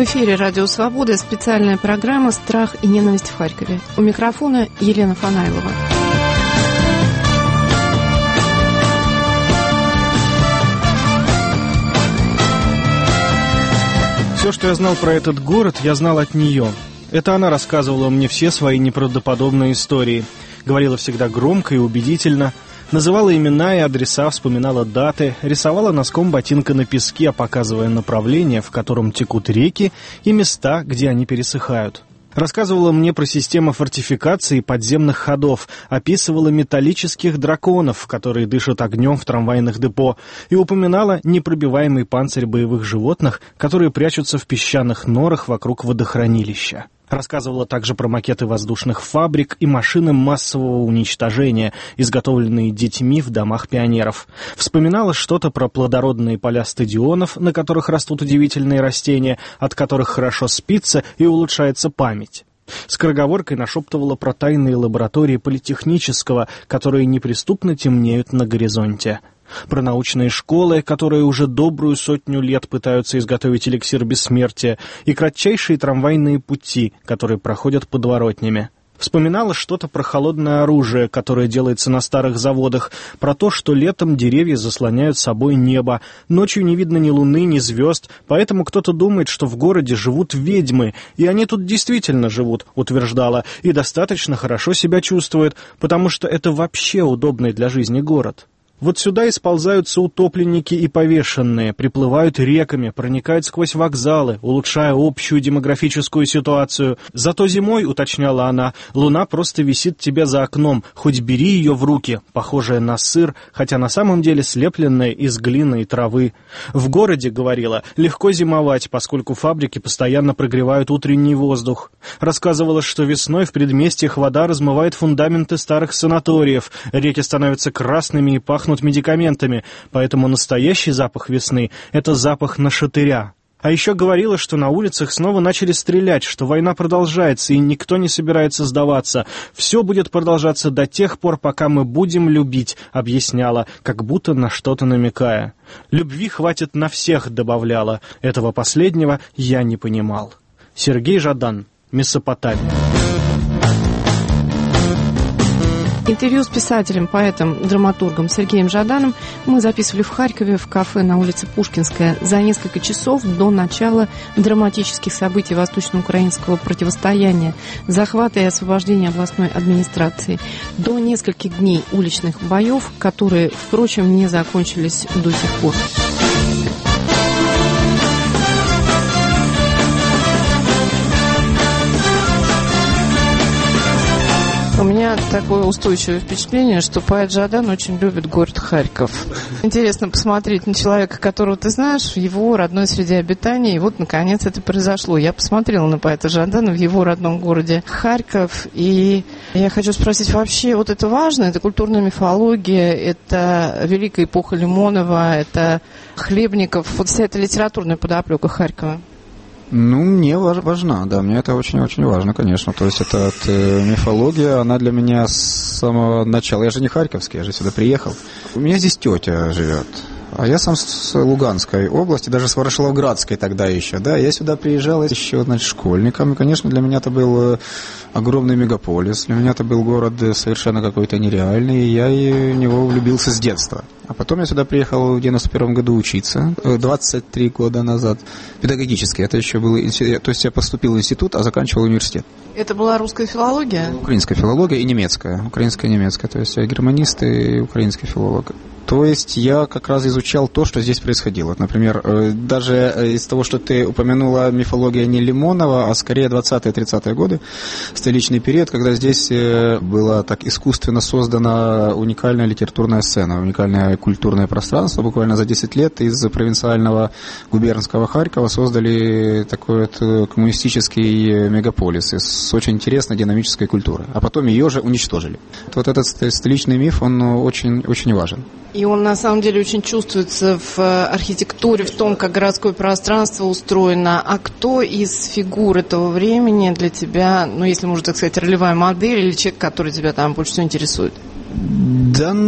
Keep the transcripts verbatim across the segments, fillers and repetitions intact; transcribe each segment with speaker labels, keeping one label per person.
Speaker 1: В эфире «Радио Свобода» специальная программа «Страх и ненависть в Харькове». У микрофона Елена Фанайлова.
Speaker 2: Все, что я знал про этот город, я знал от нее. Это она рассказывала мне все свои неправдоподобные истории. Говорила всегда громко и убедительно. Называла имена и адреса, вспоминала даты, рисовала носком ботинка на песке, показывая направление, в котором текут реки, и места, где они пересыхают. Рассказывала мне про систему фортификации и подземных ходов, описывала металлических драконов, которые дышат огнем в трамвайных депо, и упоминала непробиваемый панцирь боевых животных, которые прячутся в песчаных норах вокруг водохранилища. Рассказывала также про макеты воздушных фабрик и машины массового уничтожения, изготовленные детьми в домах пионеров. Вспоминала что-то про плодородные поля стадионов, на которых растут удивительные растения, от которых хорошо спится и улучшается память. Скороговоркой нашептывала про тайные лаборатории политехнического, которые неприступно темнеют на горизонте. Про научные школы, которые уже добрую сотню лет пытаются изготовить эликсир бессмертия, и кратчайшие трамвайные пути, которые проходят подворотнями. Вспоминала что-то про холодное оружие, которое делается на старых заводах, про то, что летом деревья заслоняют собой небо, ночью не видно ни луны, ни звезд, поэтому кто-то думает, что в городе живут ведьмы, и они тут действительно живут, утверждала, и достаточно хорошо себя чувствуют, потому что это вообще удобный для жизни город. Вот сюда и сползаются утопленники и повешенные, приплывают реками, проникают сквозь вокзалы, улучшая общую демографическую ситуацию. Зато зимой, уточняла она, луна просто висит тебе за окном, хоть бери ее в руки, похожая на сыр, хотя на самом деле слепленная из глины и травы. В городе, говорила, легко зимовать, поскольку фабрики постоянно прогревают утренний воздух. Рассказывала, что весной в предместьях вода размывает фундаменты старых санаториев, реки становятся красными и пахнут медикаментами, поэтому настоящий запах весны — это запах нашатыря. А еще говорила, что на улицах снова начали стрелять, что война продолжается, и никто не собирается сдаваться. Все будет продолжаться до тех пор, пока мы будем любить, объясняла, как будто на что-то намекая. Любви хватит на всех, добавляла. Этого последнего я не понимал. Сергей Жадан, Месопотамия.
Speaker 1: Интервью с писателем, поэтом, драматургом Сергеем Жаданом мы записывали в Харькове в кафе на улице Пушкинская за несколько часов до начала драматических событий восточно-украинского противостояния, захвата и освобождения областной администрации, до нескольких дней уличных боев, которые, впрочем, не закончились до сих пор. У меня такое устойчивое впечатление, что поэт Жадан очень любит город Харьков. Интересно посмотреть на человека, которого ты знаешь, в его родной среде обитания, и вот, наконец, это произошло. Я посмотрела на поэта Жадана в его родном городе Харьков, и я хочу спросить, вообще, вот это важно? Это культурная мифология, это великая эпоха Лимонова, это Хлебников, вот вся эта литературная подоплека Харькова?
Speaker 3: Ну, мне важна, да, мне это очень-очень важно, конечно. То есть эта э, мифология, она для меня с самого начала. Я же не харьковский, я же сюда приехал. У меня здесь тетя живет. А я сам с Луганской области, даже с Ворошиловградской тогда еще, да, я сюда приезжал еще, значит, школьником, и, конечно, для меня это был огромный мегаполис, для меня это был город совершенно какой-то нереальный, и я в него влюбился с детства. А потом я сюда приехал в девяносто первом году учиться, двадцать три года назад, педагогически, это еще был, то есть я поступил в институт, а заканчивал университет.
Speaker 1: Это была русская филология?
Speaker 3: Украинская филология и немецкая, украинская и немецкая, то есть я германист и украинский филолог. То есть я как раз изучал то, что здесь происходило. Вот, например, даже из того, что ты упомянула, мифология не Лимонова, а скорее двадцатые-тридцатые годы, столичный период, когда здесь была так искусственно создана уникальная литературная сцена, уникальное культурное пространство. Буквально за десять лет из провинциального губернского Харькова создали такой вот коммунистический мегаполис с очень интересной динамической культурой. А потом ее же уничтожили. Вот этот столичный миф, он очень, очень важен.
Speaker 1: И он на самом деле очень чувствуется в архитектуре, в том, как городское пространство устроено. А кто из фигур этого времени для тебя, ну, если можно так сказать, ролевая модель или человек, который тебя там больше всего интересует?
Speaker 3: Да,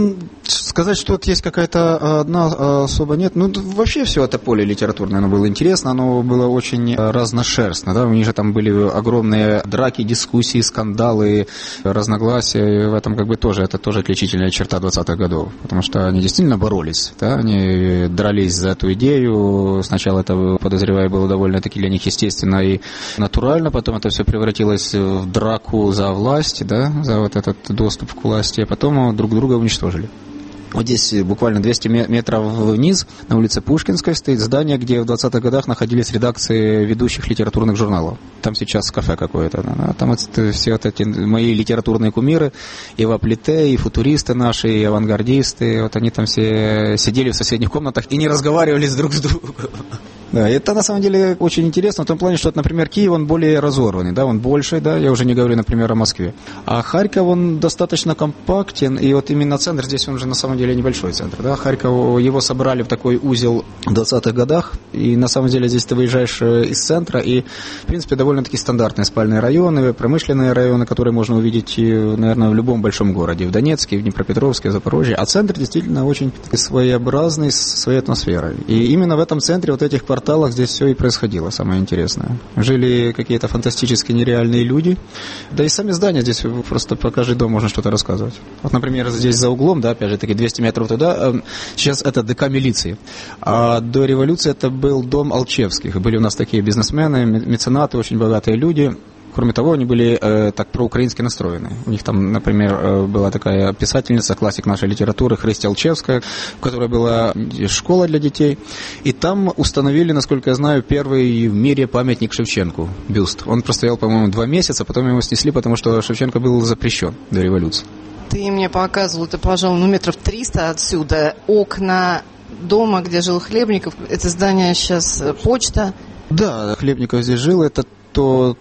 Speaker 3: Сказать, что вот есть какая-то одна особо нет. Ну, вообще все это поле литературное, оно было интересно, оно было очень разношерстно, да, у них же там были огромные драки, дискуссии, скандалы, разногласия, и в этом как бы тоже, это тоже отличительная черта двадцатых годов, потому что они действительно боролись, да, они дрались за эту идею, сначала это, подозреваю, было довольно-таки для них естественно и натурально, потом это все превратилось в драку за власть, да, за вот этот доступ к власти, а потом друг друга уничтожили. Вот здесь буквально двести метров вниз, на улице Пушкинской, стоит здание, где в двадцатых годах находились редакции ведущих литературных журналов. Там сейчас кафе какое-то. Там вот все вот эти мои литературные кумиры, и ваплите, и футуристы наши, и авангардисты, вот они там все сидели в соседних комнатах и не разговаривали друг с другом. Да, это на самом деле очень интересно в том плане, что, например, Киев, он более разорванный, да, он больше, да, я уже не говорю, например, о Москве. А Харьков, он достаточно компактен, и вот именно центр, здесь он же на самом деле небольшой центр, да, Харьков, его собрали в такой узел в двадцатых годах, и на самом деле здесь ты выезжаешь из центра, и, в принципе, довольно-таки стандартные спальные районы, промышленные районы, которые можно увидеть, наверное, в любом большом городе, в Донецке, в Днепропетровске, в Запорожье, а центр действительно очень своеобразный, с своей атмосферой. И именно в этом центре вот этих кварталов здесь все и происходило, самое интересное. Жили какие-то фантастически нереальные люди. Да и сами здания здесь просто по каждый дом можно что-то рассказывать. Вот, например, здесь за углом, да, опять же таки двести метров туда, сейчас это ДК милиции. А до революции это был дом Алчевских. Были у нас такие бизнесмены, меценаты, очень богатые люди. Кроме того, они были э, так проукраински настроены. У них там, например, э, была такая писательница, классик нашей литературы, Христя Алчевская, в которой была школа для детей. И там установили, насколько я знаю, первый в мире памятник Шевченку, бюст. Он простоял, по-моему, два месяца, потом его снесли, потому что Шевченко был запрещен до революции.
Speaker 1: Ты мне показывал, это, пожалуй, ну, метров триста отсюда, окна дома, где жил Хлебников. Это здание сейчас почта.
Speaker 3: Да, Хлебников здесь жил, это тот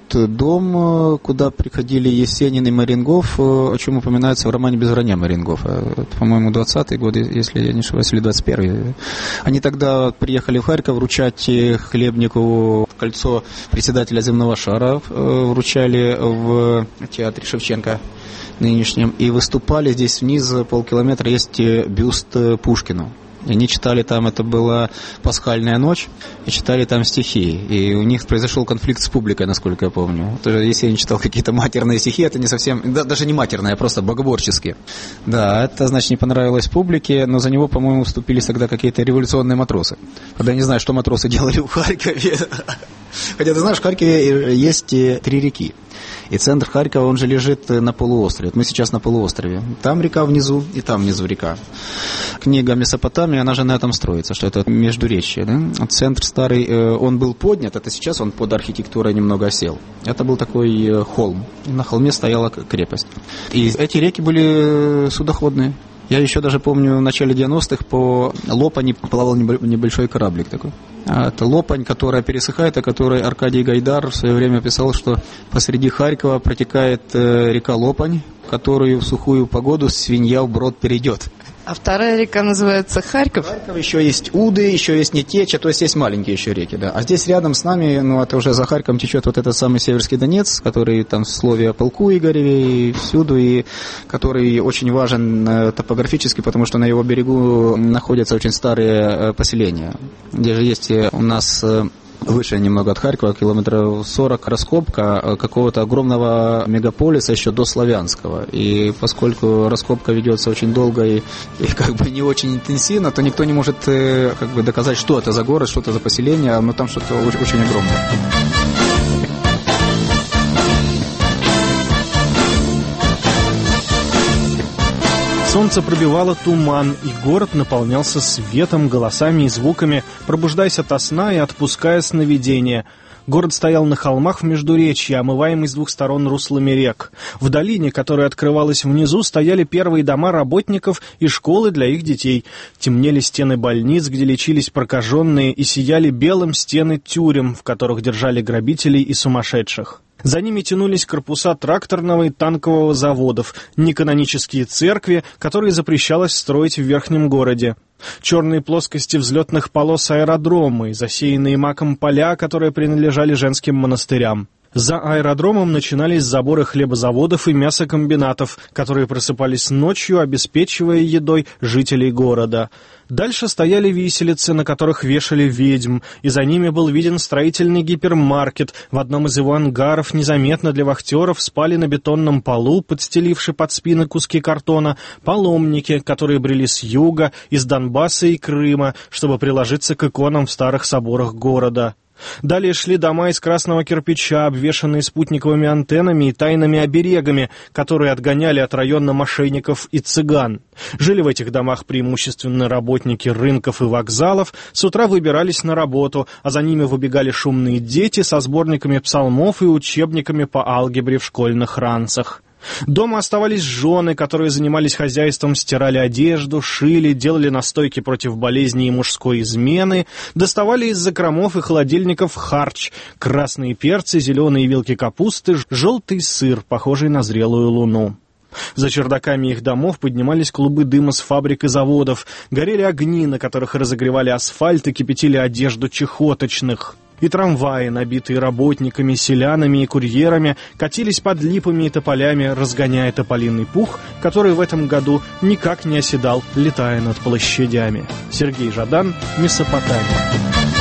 Speaker 3: дом, куда приходили Есенин и Марингов, о чем упоминается в романе «Без вранья» Марингофа. Это, по-моему, двадцатые годы, если я не ошибаюсь, или двадцать первые. Они тогда приехали в Харьков вручать Хлебникову кольцо председателя земного шара, вручали в театре Шевченко нынешнем, и выступали здесь вниз полкилометра, есть бюст Пушкину. И они читали там, это была пасхальная ночь, и читали там стихи. И у них произошел конфликт с публикой, насколько я помню. Если я не читал какие-то матерные стихи, это не совсем, да, даже не матерные, а просто богоборческие. Да, это, значит, не понравилось публике, но за него, по-моему, вступились тогда какие-то революционные матросы. Когда я не знаю, что матросы делали в Харькове. Хотя, ты знаешь, в Харькове есть три реки. И центр Харькова, он же лежит на полуострове. Мы сейчас на полуострове. Там река внизу, и там внизу река. Книга «Месопотамия», она же на этом строится, что это междуречье. Да? Центр старый, он был поднят, это сейчас он под архитектурой немного осел. Это был такой холм. И на холме стояла крепость. И эти реки были судоходные. Я еще даже помню, в начале девяностых по Лопани плавал небольшой кораблик такой. Это Лопань, которая пересыхает, о которой Аркадий Гайдар в свое время писал, что посреди Харькова протекает река Лопань, которую в сухую погоду свинья вброд перейдет.
Speaker 1: А вторая река называется Харьков?
Speaker 3: Харьков, еще есть Уды, еще есть Нетеча, то есть есть маленькие еще реки, да. А здесь рядом с нами, ну, это уже за Харьковом течет вот этот самый Северский Донец, который там в слове о полку Игореве и всюду, и который очень важен топографически, потому что на его берегу находятся очень старые поселения, где же есть у нас... Выше немного от Харькова, километров сорок, раскопка какого-то огромного мегаполиса еще до Славянского. И поскольку раскопка ведется очень долго и, и как бы не очень интенсивно, то никто не может как бы доказать, что это за город, что это за поселение, но там что-то очень, очень огромное.
Speaker 2: Солнце пробивало туман, и город наполнялся светом, голосами и звуками, пробуждаясь ото сна и отпуская сновидения. Город стоял на холмах в междуречье, омываемый с двух сторон руслами рек. В долине, которая открывалась внизу, стояли первые дома работников и школы для их детей. Темнели стены больниц, где лечились прокаженные, и сияли белым стены тюрем, в которых держали грабителей и сумасшедших. За ними тянулись корпуса тракторного и танкового заводов, неканонические церкви, которые запрещалось строить в верхнем городе. Черные плоскости взлетных полос аэродромы, засеянные маком поля, которые принадлежали женским монастырям. За аэродромом начинались заборы хлебозаводов и мясокомбинатов, которые просыпались ночью, обеспечивая едой жителей города. Дальше стояли виселицы, на которых вешали ведьм, и за ними был виден строительный гипермаркет. В одном из его ангаров незаметно для вахтеров спали на бетонном полу, подстеливши под спины куски картона, паломники, которые брели с юга, из Донбасса и Крыма, чтобы приложиться к иконам в старых соборах города. Далее шли дома из красного кирпича, обвешанные спутниковыми антеннами и тайными оберегами, которые отгоняли от района мошенников и цыган. Жили в этих домах преимущественно работники рынков и вокзалов, с утра выбирались на работу, а за ними выбегали шумные дети со сборниками псалмов и учебниками по алгебре в школьных ранцах. Дома оставались жены, которые занимались хозяйством, стирали одежду, шили, делали настойки против болезней и мужской измены, доставали из закромов и холодильников харч, красные перцы, зеленые вилки капусты, желтый сыр, похожий на зрелую луну. За чердаками их домов поднимались клубы дыма с фабрик и заводов, горели огни, на которых разогревали асфальт и кипятили одежду чехоточных. И трамваи, набитые работниками, селянами и курьерами, катились под липами и тополями, разгоняя тополиный пух, который в этом году никак не оседал, летая над площадями. Сергей Жадан, Месопотамия.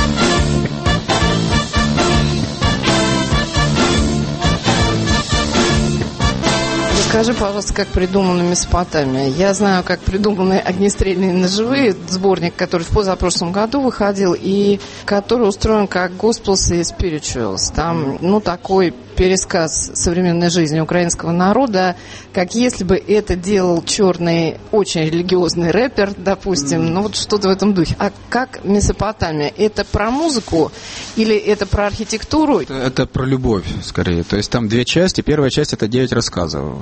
Speaker 1: Скажи, пожалуйста, как придумана Месопотамия? Я знаю, как придуманы огнестрельные ножевые, сборник, который в позапрошлом году выходил, и который устроен как Gospels и Spirituals. Там, ну, такой пересказ современной жизни украинского народа, как если бы это делал черный, очень религиозный рэпер, допустим, mm. ну, вот что-то в этом духе. А как Месопотамия? Это про музыку или это про архитектуру?
Speaker 3: Это, это про любовь, скорее. То есть там две части. Первая часть — это девять рассказов.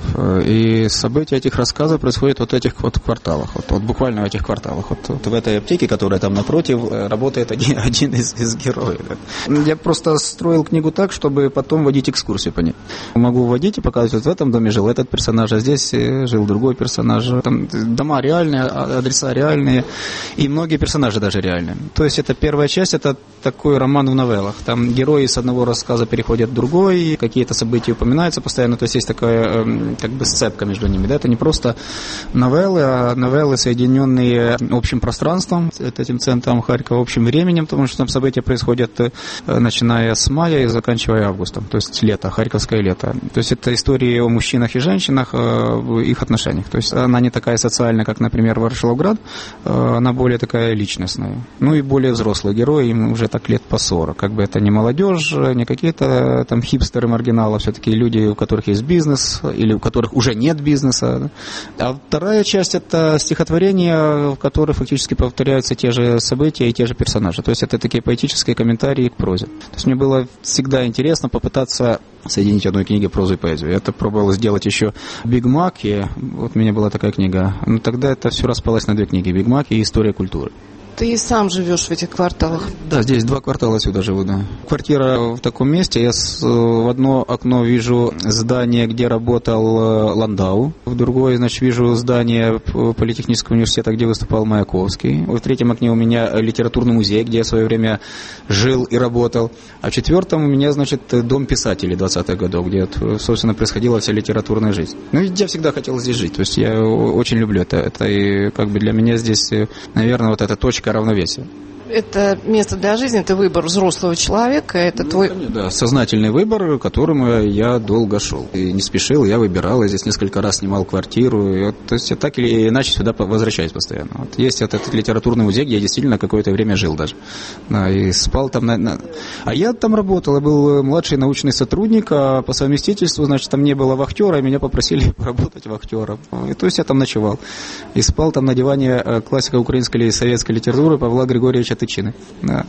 Speaker 3: И события этих рассказов происходят вот в этих вот кварталах, вот, вот буквально в этих кварталах. Вот, вот в этой аптеке, которая там напротив, работает один, один из, из героев. Я просто строил книгу так, чтобы потом водить экскурсию по ней. Могу водить и показывать, вот в этом доме жил этот персонаж, а здесь жил другой персонаж. Там дома реальные, адреса реальные, и многие персонажи даже реальные. То есть это первая часть, это такой роман в новеллах. Там герои с одного рассказа переходят в другой, какие-то события упоминаются постоянно, то есть есть такая как бы сцепка между ними. Да? Это не просто новеллы, а новеллы, соединенные общим пространством, этим центром Харькова, общим временем, потому что там события происходят начиная с мая и заканчивая августом, то есть лето, харьковское лето. То есть это истории о мужчинах и женщинах, в их отношениях. То есть она не такая социальная, как, например, Ворошиловград, она более такая личностная. Ну и более взрослые герои, им уже так лет по сорок. Как бы это не молодежь, не какие-то там хипстеры, маргиналы, все-таки люди, у которых есть бизнес, или у которых уже нет бизнеса. А вторая часть — это стихотворения, в которых фактически повторяются те же события и те же персонажи. То есть это такие поэтические комментарии к прозе. То есть мне было всегда интересно попытаться соединить в одной книге прозу и поэзию. Я это пробовал сделать еще в Биг Маке. Вот у меня была такая книга. Но тогда это все распалось на две книги: Биг Мак и История культуры.
Speaker 1: Ты сам живешь в этих кварталах?
Speaker 3: Да, здесь два квартала отсюда живу, да. Квартира в таком месте. Я с, в одно окно вижу здание, где работал Ландау. В другое, значит, вижу здание Политехнического университета, где выступал Маяковский. В третьем окне у меня литературный музей, где я в свое время жил и работал. А в четвертом у меня, значит, дом писателей двадцатых годов, где, собственно, происходила вся литературная жизнь. Ну, я всегда хотел здесь жить. То есть я очень люблю это. Это и как бы для меня здесь, наверное, вот эта точка равновесия.
Speaker 1: Это место для жизни, это выбор взрослого человека, это ну, твой...
Speaker 3: Да, сознательный выбор, к которому я долго шел. И не спешил, я выбирал, я здесь несколько раз снимал квартиру. И вот, то есть я так или иначе сюда возвращаюсь постоянно. Вот есть вот этот литературный музей, где я действительно какое-то время жил даже. Да, и спал там. На, на... А я там работал, я был младший научный сотрудник, а по совместительству, значит, там не было вахтера, и меня попросили поработать вахтером. И, то есть я там ночевал. И спал там на диване классика украинской или советской литературы Павла Григорьевича Тычины. Да.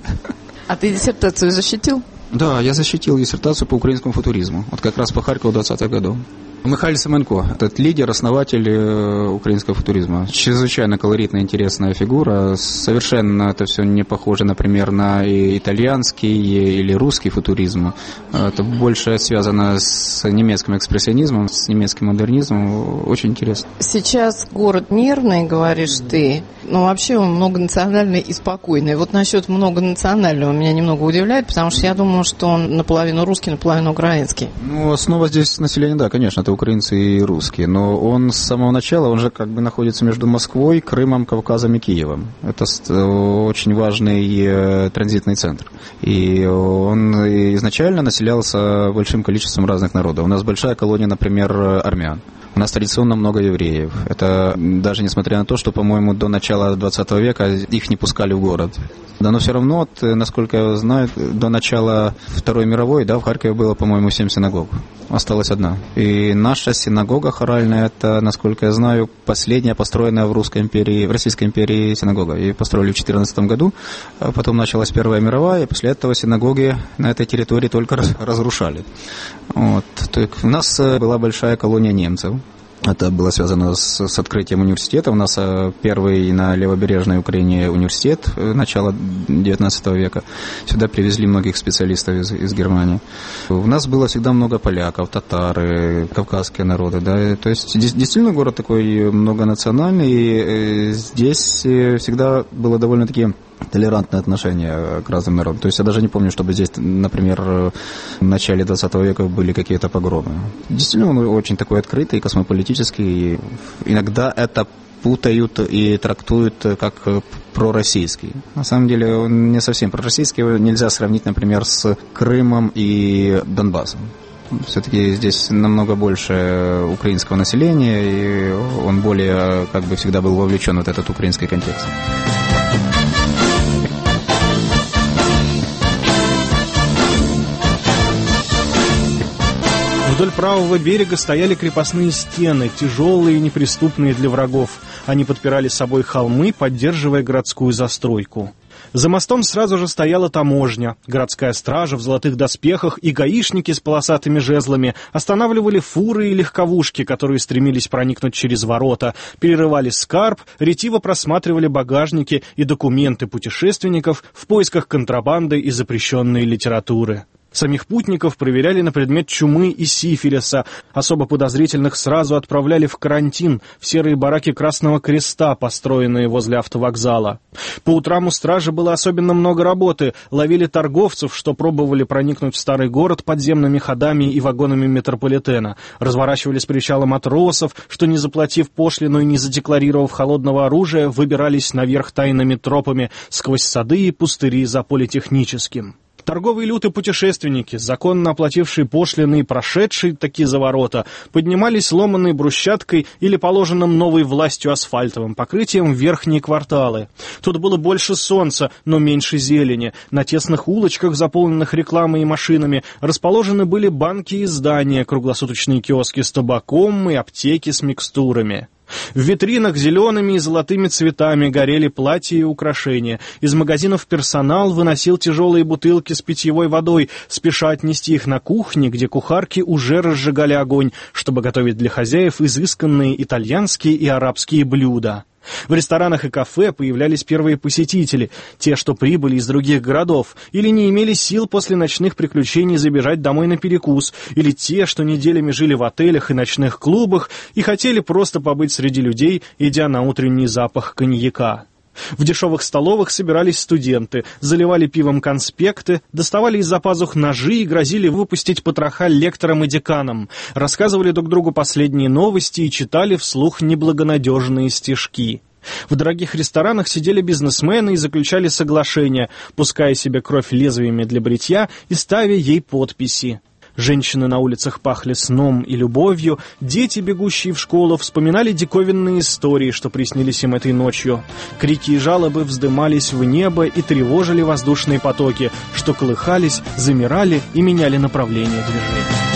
Speaker 1: А ты диссертацию защитил?
Speaker 3: Да, я защитил диссертацию по украинскому футуризму. Вот как раз по Харькову двадцатых годов. Михаил Семенко, этот лидер, основатель украинского футуризма. Чрезвычайно колоритная, интересная фигура. Совершенно это все не похоже, например, на итальянский или русский футуризм. Это больше связано с немецким экспрессионизмом, с немецким модернизмом. Очень интересно.
Speaker 1: Сейчас город нервный, говоришь ты, но вообще он многонациональный и спокойный. Вот насчет многонационального меня немного удивляет, потому что я думала, потому что он наполовину русский, наполовину украинский.
Speaker 3: Ну, основа здесь населения, да, конечно, это украинцы и русские, но он с самого начала, он же как бы находится между Москвой, Крымом, Кавказом и Киевом. Это очень важный транзитный центр. И он изначально населялся большим количеством разных народов. У нас большая колония, например, армян. У нас традиционно много евреев. Это даже несмотря на то, что, по-моему, до начала двадцатого века их не пускали в город. Да, но все равно, насколько я знаю, до начала Второй мировой, да, в Харькове было, по-моему, семь синагог. Осталась одна. И наша синагога хоральная, это, насколько я знаю, последняя построенная в Русской империи, в Российской империи синагога. Ее построили в четырнадцатом году, а потом началась Первая мировая, и после этого синагоги на этой территории только разрушали. Вот. У нас была большая колония немцев. Это было связано с, с открытием университета. У нас первый на левобережной Украине университет начала девятнадцатого века. Сюда привезли многих специалистов из, из Германии. У нас было всегда много поляков, татары, кавказские народы. Да? То есть действительно город такой многонациональный. И здесь всегда было довольно-таки толерантное отношение к разным народам. То есть я даже не помню, чтобы здесь, например, в начале двадцатого века были какие-то погромы. Действительно, он очень такой открытый, космополитический. Иногда это путают и трактуют как пророссийский. На самом деле он не совсем пророссийский. Его нельзя сравнить, например, с Крымом и Донбассом. Все-таки здесь намного больше украинского населения, и он более, как бы, всегда был вовлечен в вот этот украинский контекст.
Speaker 2: Вдоль правого берега стояли крепостные стены, тяжелые и неприступные для врагов. Они подпирали собой холмы, поддерживая городскую застройку. За мостом сразу же стояла таможня. Городская стража в золотых доспехах и гаишники с полосатыми жезлами останавливали фуры и легковушки, которые стремились проникнуть через ворота, перерывали скарб, ретиво просматривали багажники и документы путешественников в поисках контрабанды и запрещенной литературы. Самих путников проверяли на предмет чумы и сифилиса. Особо подозрительных сразу отправляли в карантин, в серые бараки Красного Креста, построенные возле автовокзала. По утрам у стражи было особенно много работы. Ловили торговцев, что пробовали проникнуть в старый город подземными ходами и вагонами метрополитена. Разворачивали с причала матросов, что, не заплатив пошлину и не задекларировав холодного оружия, выбирались наверх тайными тропами сквозь сады и пустыри за Политехническим. Торговые люты путешественники, законно оплатившие пошлины и прошедшие такие за ворота, поднимались ломаной брусчаткой или положенным новой властью асфальтовым покрытием в верхние кварталы. Тут было больше солнца, но меньше зелени. На тесных улочках, заполненных рекламой и машинами, расположены были банки и здания, круглосуточные киоски с табаком и аптеки с микстурами. В витринах зелеными и золотыми цветами горели платья и украшения. Из магазинов персонал выносил тяжелые бутылки с питьевой водой, спеша отнести их на кухни, где кухарки уже разжигали огонь, чтобы готовить для хозяев изысканные итальянские и арабские блюда. В ресторанах и кафе появлялись первые посетители, те, что прибыли из других городов, или не имели сил после ночных приключений забежать домой на перекус, или те, что неделями жили в отелях и ночных клубах и хотели просто побыть среди людей, идя на утренний запах коньяка. В дешевых столовых собирались студенты, заливали пивом конспекты, доставали из-за пазух ножи и грозили выпустить потроха лекторам и деканам, рассказывали друг другу последние новости и читали вслух неблагонадежные стишки. В дорогих ресторанах сидели бизнесмены и заключали соглашения, пуская себе кровь лезвиями для бритья и ставя ей подписи. Женщины на улицах пахли сном и любовью, дети, бегущие в школу, вспоминали диковинные истории, что приснились им этой ночью. Крики и жалобы вздымались в небо и тревожили воздушные потоки, что колыхались, замирали и меняли направление движения.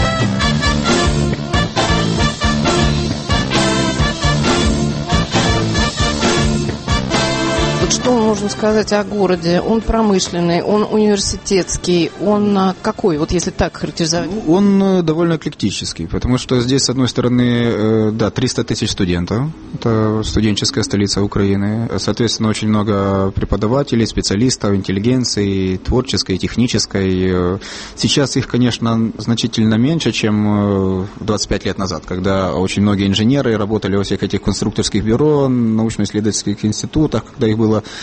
Speaker 1: Что можно сказать о городе? Он промышленный, он университетский, он какой, вот если так характеризовать?
Speaker 3: Он довольно эклектический, потому что здесь, с одной стороны, да, триста тысяч студентов, это студенческая столица Украины, соответственно, очень много преподавателей, специалистов, интеллигенции, творческой, технической. Сейчас их, конечно, значительно меньше, чем двадцать пять лет назад, когда очень многие инженеры работали во всех этих конструкторских бюро, научно-исследовательских институтах, когда их было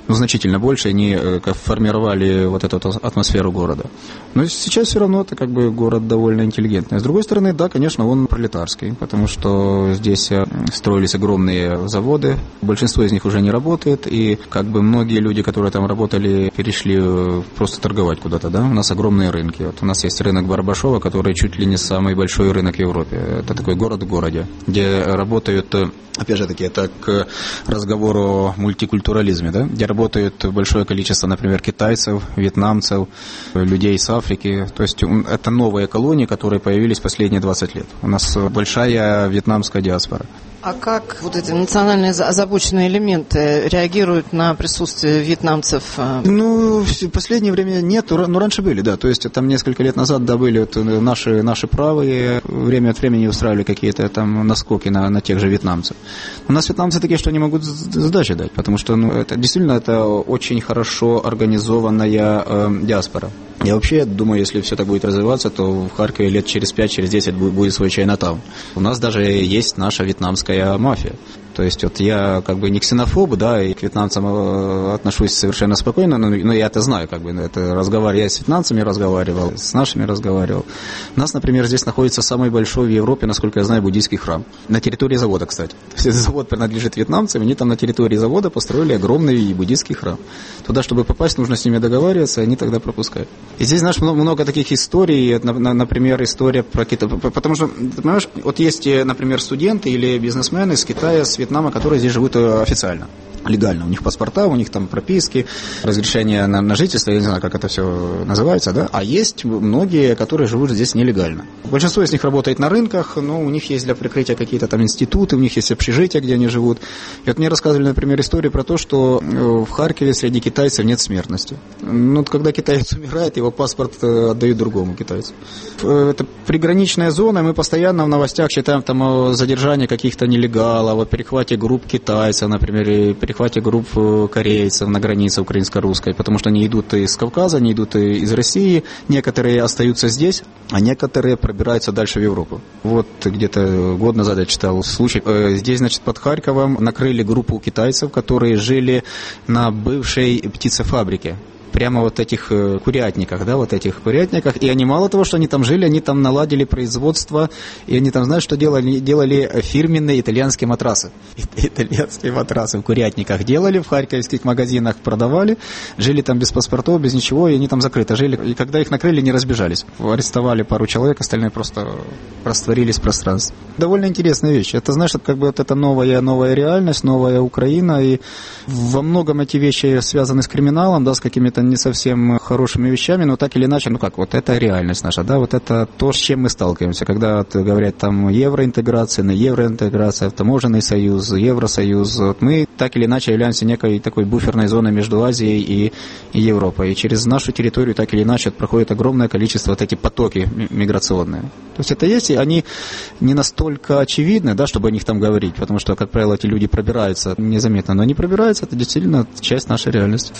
Speaker 3: ну, значительно больше, они как формировали вот эту атмосферу города. Но сейчас все равно это как бы город довольно интеллигентный. С другой стороны, да, конечно, он пролетарский, потому что здесь строились огромные заводы, большинство из них уже не работает, и как бы многие люди, которые там работали, перешли просто торговать куда-то, да. У нас огромные рынки. Вот у нас есть рынок Барабашова, который чуть ли не самый большой рынок в Европе. Это такой город в городе, где работают, опять же таки, это к разговору о мультикультурализме, да, где работает большое количество, например, китайцев, вьетнамцев, людей с Африки. То есть это новые колонии, которые появились последние двадцать лет. У нас большая вьетнамская диаспора.
Speaker 1: А как вот эти национальные озабоченные элементы реагируют на присутствие вьетнамцев?
Speaker 3: Ну, в последнее время нет, но раньше были, да. То есть там несколько лет назад, да, были вот наши, наши правые, время от времени устраивали какие-то там наскоки на, на тех же вьетнамцев. У нас вьетнамцы такие, что они могут сдачи дать, потому что, ну, это действительно это очень хорошо организованная э, диаспора. Я вообще думаю, если все так будет развиваться, то в Харькове лет через пять, через десять будет, будет свой Чайнатаун. У нас даже есть наша вьетнамская мафия. То есть вот я как бы не ксенофоб, да, и к вьетнамцам отношусь совершенно спокойно, но, но я это знаю, как бы, это разговариваю, я с вьетнамцами разговаривал, с нашими разговаривал. У нас, например, здесь находится самый большой в Европе, насколько я знаю, буддийский храм. На территории завода, кстати. Этот завод принадлежит вьетнамцам, они там на территории завода построили огромный буддийский храм. Туда, чтобы попасть, нужно с ними договариваться, и они тогда пропускают. И здесь, знаешь, много, много таких историй, например, история про Китай. Потому что, ты понимаешь, вот есть, например, студенты или бизнесмены из Китая, с Вьетнама, которые здесь живут официально, легально. У них паспорта, у них там прописки, разрешение на, на жительство, я не знаю, как это все называется, да. А есть многие, которые живут здесь нелегально. Большинство из них работает на рынках, но у них есть для прикрытия какие-то там институты, у них есть общежития, где они живут. И вот мне рассказывали, например, историю про то, что в Харькове среди китайцев нет смертности. Ну, когда китаец умирает, его паспорт отдают другому китайцу. Это приграничная зона, мы постоянно в новостях читаем там о задержании каких-то нелегалов, о перехвате групп китайцев, например, и перехвате групп корейцев на границе украинско-русской, потому что они идут из Кавказа, они идут из России, некоторые остаются здесь, а некоторые пробираются дальше в Европу. Вот где-то год назад я читал случай. Здесь, значит, под Харьковом накрыли группу китайцев, которые жили на бывшей птицефабрике. Прямо вот этих курятниках, да, вот этих курятниках. И они мало того, что они там жили, они там наладили производство, и они там, знаешь, что делали? Делали фирменные итальянские матрасы. Итальянские матрасы в курятниках делали, в харьковских магазинах продавали, жили там без паспортов, без ничего, и они там закрыто жили. И когда их накрыли, не разбежались. Арестовали пару человек, остальные просто растворились в пространстве. Довольно интересная вещь. Это, знаешь, как бы вот это новая, новая реальность, новая Украина, и во многом эти вещи связаны с криминалом, да, с какими-то не совсем хорошими вещами, но так или иначе, ну как, вот это реальность наша, да, вот это то, с чем мы сталкиваемся, когда вот, говорят там евроинтеграция, на евроинтеграция, таможенный союз, Евросоюз, вот мы так или иначе являемся некой такой буферной зоной между Азией и, и Европой, и через нашу территорию так или иначе проходит огромное количество вот эти потоки миграционные. То есть это есть, и они не настолько очевидны, да, чтобы о них там говорить, потому что, как правило, эти люди пробираются незаметно, но они пробираются, это действительно часть нашей реальности.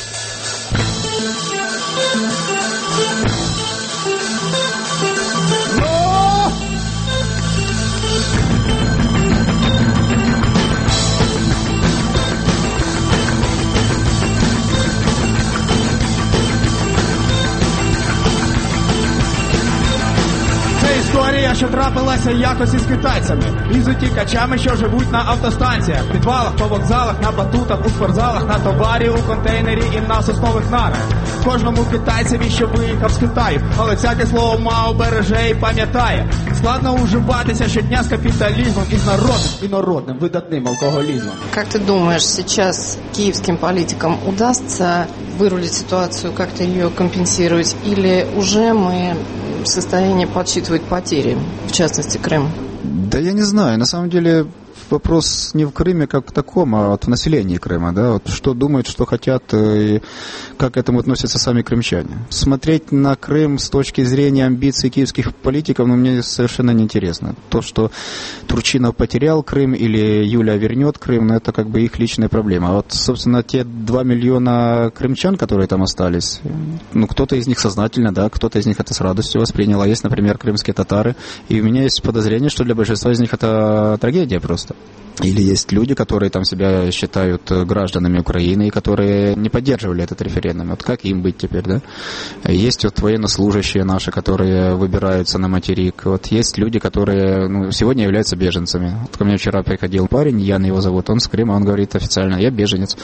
Speaker 4: Історія, що трапилася якось із китайцями, із утікачами, що живуть на автостанціях, в підвалах, по вокзалах, на батутах, у спортзалах, на товарі, у контейнері і на соснових нарах. Кожному китайцеві, що виїхав з Китаю, але всяке слово мав береже і пам'ятає. Складно уживатися щодня з капіталізмом і з народним, інородним, видатним алкоголізмом.
Speaker 1: Как ты думаешь, сейчас киевским политикам удастся вырулить ситуацию, как-то ее компенсировать, или уже мы в состоянии подсчитывать потери, в частности, Крым?
Speaker 3: Да я не знаю, на самом деле вопрос не в Крыме как в таком, а вот в населении Крыма, да, вот что думают, что хотят и как к этому относятся сами крымчане. Смотреть на Крым с точки зрения амбиций киевских политиков, ну, мне совершенно неинтересно. То, что Турчинов потерял Крым или Юля вернет Крым, ну, это как бы их личная проблема. А вот, собственно, те два миллиона крымчан, которые там остались, ну, кто-то из них сознательно, да, кто-то из них это с радостью воспринял. А есть, например, крымские татары, и у меня есть подозрение, что для большинства из них это трагедия просто. Или есть люди, которые там себя считают гражданами Украины, и которые не поддерживали этот референдум. Вот как им быть теперь, да? Есть вот военнослужащие наши, которые выбираются на материк. Вот есть люди, которые ну, сегодня являются беженцами. Вот ко мне вчера приходил парень, Ян его зовут, он с Крыма, он говорит официально, я беженец.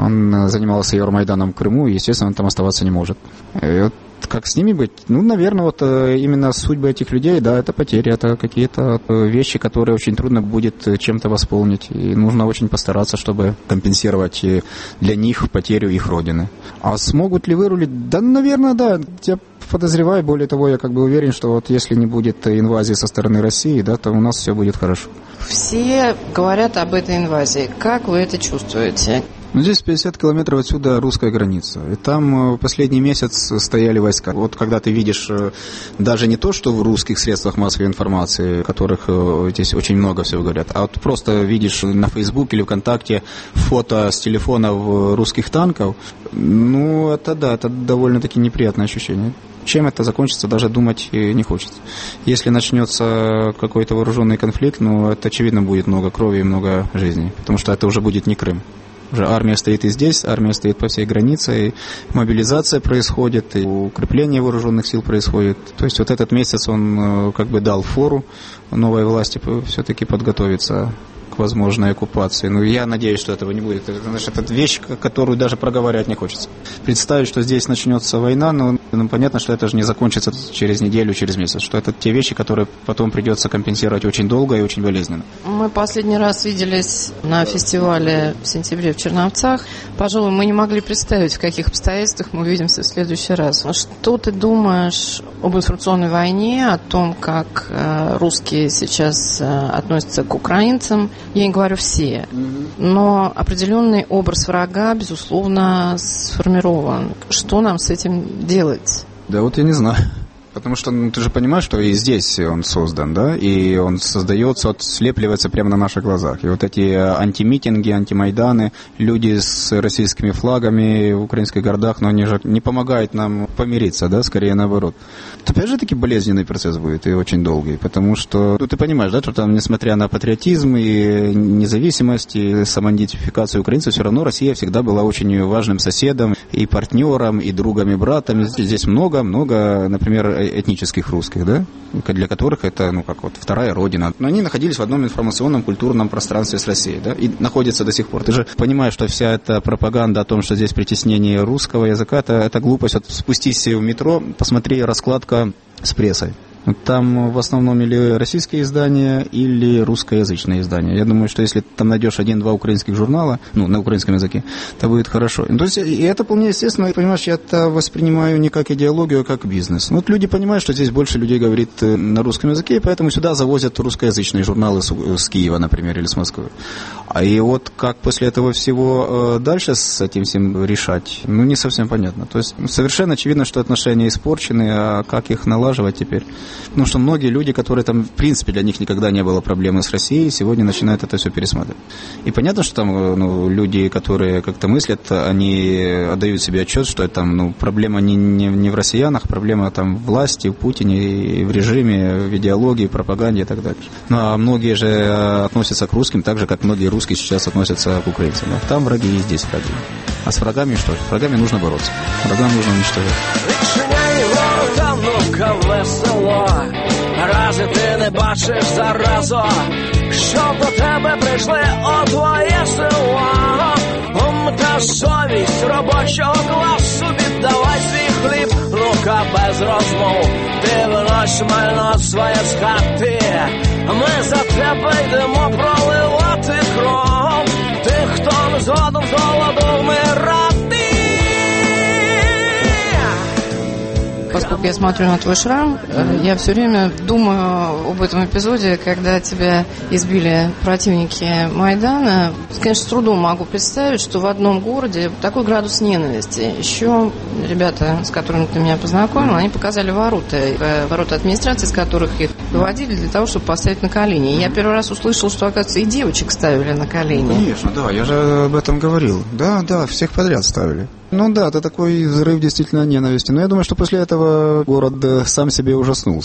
Speaker 3: Он занимался Евромайданом в Крыму, и, естественно, он там оставаться не может. И вот как с ними быть? Ну, наверное, вот именно судьбы этих людей, да, это потери, это какие-то вещи, которые очень трудно будет чем-то восполнить. И нужно очень постараться, чтобы компенсировать для них потерю их родины. А смогут ли вырулить? Да, наверное, да. Я подозреваю, более того, я как бы уверен, что вот если не будет инвазии со стороны России, да, то у нас все будет хорошо.
Speaker 1: Все говорят об этой инвазии. Как вы это чувствуете?
Speaker 3: Ну, здесь пятьдесят километров отсюда русская граница. И там последний месяц стояли войска. Вот когда ты видишь даже не то, что в русских средствах массовой информации, которых здесь очень много всего говорят, а вот просто видишь на Фейсбуке или ВКонтакте фото с телефонов русских танков, ну, это да, это довольно-таки неприятное ощущение. Чем это закончится, даже думать не хочется. Если начнется какой-то вооруженный конфликт, ну, это очевидно будет много крови и много жизней, потому что это уже будет не Крым. Уже армия стоит и здесь, армия стоит по всей границе, и мобилизация происходит, и укрепление вооруженных сил происходит. То есть вот этот месяц он как бы дал фору новой власти все-таки подготовиться к возможной оккупации. Но я надеюсь, что этого не будет. Это, значит, это вещь, которую даже проговаривать не хочется. Представить, что здесь начнется война, но ну, понятно, что это же не закончится через неделю, через месяц. Что это те вещи, которые потом придется компенсировать очень долго и очень болезненно.
Speaker 1: Мы последний раз виделись на фестивале в сентябре в Черновцах. Пожалуй, мы не могли представить, в каких обстоятельствах мы увидимся в следующий раз. Что ты думаешь об информационной войне, о том, как русские сейчас относятся к украинцам? Я не говорю все, но определенный образ врага, безусловно, сформирован. Что нам с этим делать?
Speaker 3: Да вот я не знаю. Потому что ну, ты же понимаешь, что и здесь он создан, да, и он создается, вот, слепливается прямо на наших глазах. И вот эти антимитинги, антимайданы, люди с российскими флагами в украинских городах, но они же не помогают нам помириться, да, скорее наоборот. Это, опять же, таки болезненный процесс будет и очень долгий, потому что, ну, ты понимаешь, да, что там, несмотря на патриотизм и независимость, и самоидентификацию украинцев, все равно Россия всегда была очень важным соседом, и партнером, и другом, и братом. Здесь много-много, например, этнических русских, да, для которых это, ну, как вот вторая родина. Но они находились в одном информационном, культурном пространстве с Россией, да, и находятся до сих пор. Ты же понимаешь, что вся эта пропаганда о том, что здесь притеснение русского языка, это, это глупость. Вот спустись в метро, посмотри раскладка с прессой. Там в основном или российские издания, или русскоязычные издания. Я думаю, что если там найдешь один-два украинских журнала, ну, на украинском языке, то будет хорошо. То есть, и это вполне естественно, понимаешь, я это воспринимаю не как идеологию, а как бизнес. Ну, вот люди понимают, что здесь больше людей говорит на русском языке, и поэтому сюда завозят русскоязычные журналы с, с Киева, например, или с Москвы. А и вот как после этого всего дальше с этим всем решать, ну, не совсем понятно. То есть, совершенно очевидно, что отношения испорчены, а как их налаживать теперь? Потому что многие люди, которые там, в принципе, для них никогда не было проблемы с Россией, сегодня начинают это все пересматривать. И понятно, что там ну, люди, которые как-то мыслят, они отдают себе отчет, что там, ну, проблема не, не, не в россиянах, проблема там в власти, в Путине, и в режиме, в идеологии, в пропаганде и так далее. Ну, а многие же относятся к русским так же, как многие русские сейчас относятся к украинцам. Там враги и здесь враги. А с врагами что? С врагами нужно бороться. Врагам нужно уничтожать.
Speaker 5: Ну-ка весело, рази ти не бачиш заразо, що до тебе прийшли о твоє село. Ум та совість робочого класу, віддавай свій хліб, ну-ка без розмов, ти винось майно своє з хати. Ми за тебе йдемо проливати кров, тих, хто не згодом з голоду вмирати.
Speaker 1: Поскольку я смотрю на твой шрам, я все время думаю об этом эпизоде, когда тебя избили противники Майдана. Конечно, с трудом могу представить, что в одном городе такой градус ненависти. Еще ребята, с которыми ты меня познакомил, они показали ворота, ворота администрации, с которых их выводили для того, чтобы поставить на колени. И я первый раз услышал, что, оказывается, и девочек ставили на колени.
Speaker 3: Конечно, да, я же об этом говорил. Да, да, всех подряд ставили. Ну да, это такой взрыв действительно ненависти. Но я думаю, что после этого город сам себе ужаснулся.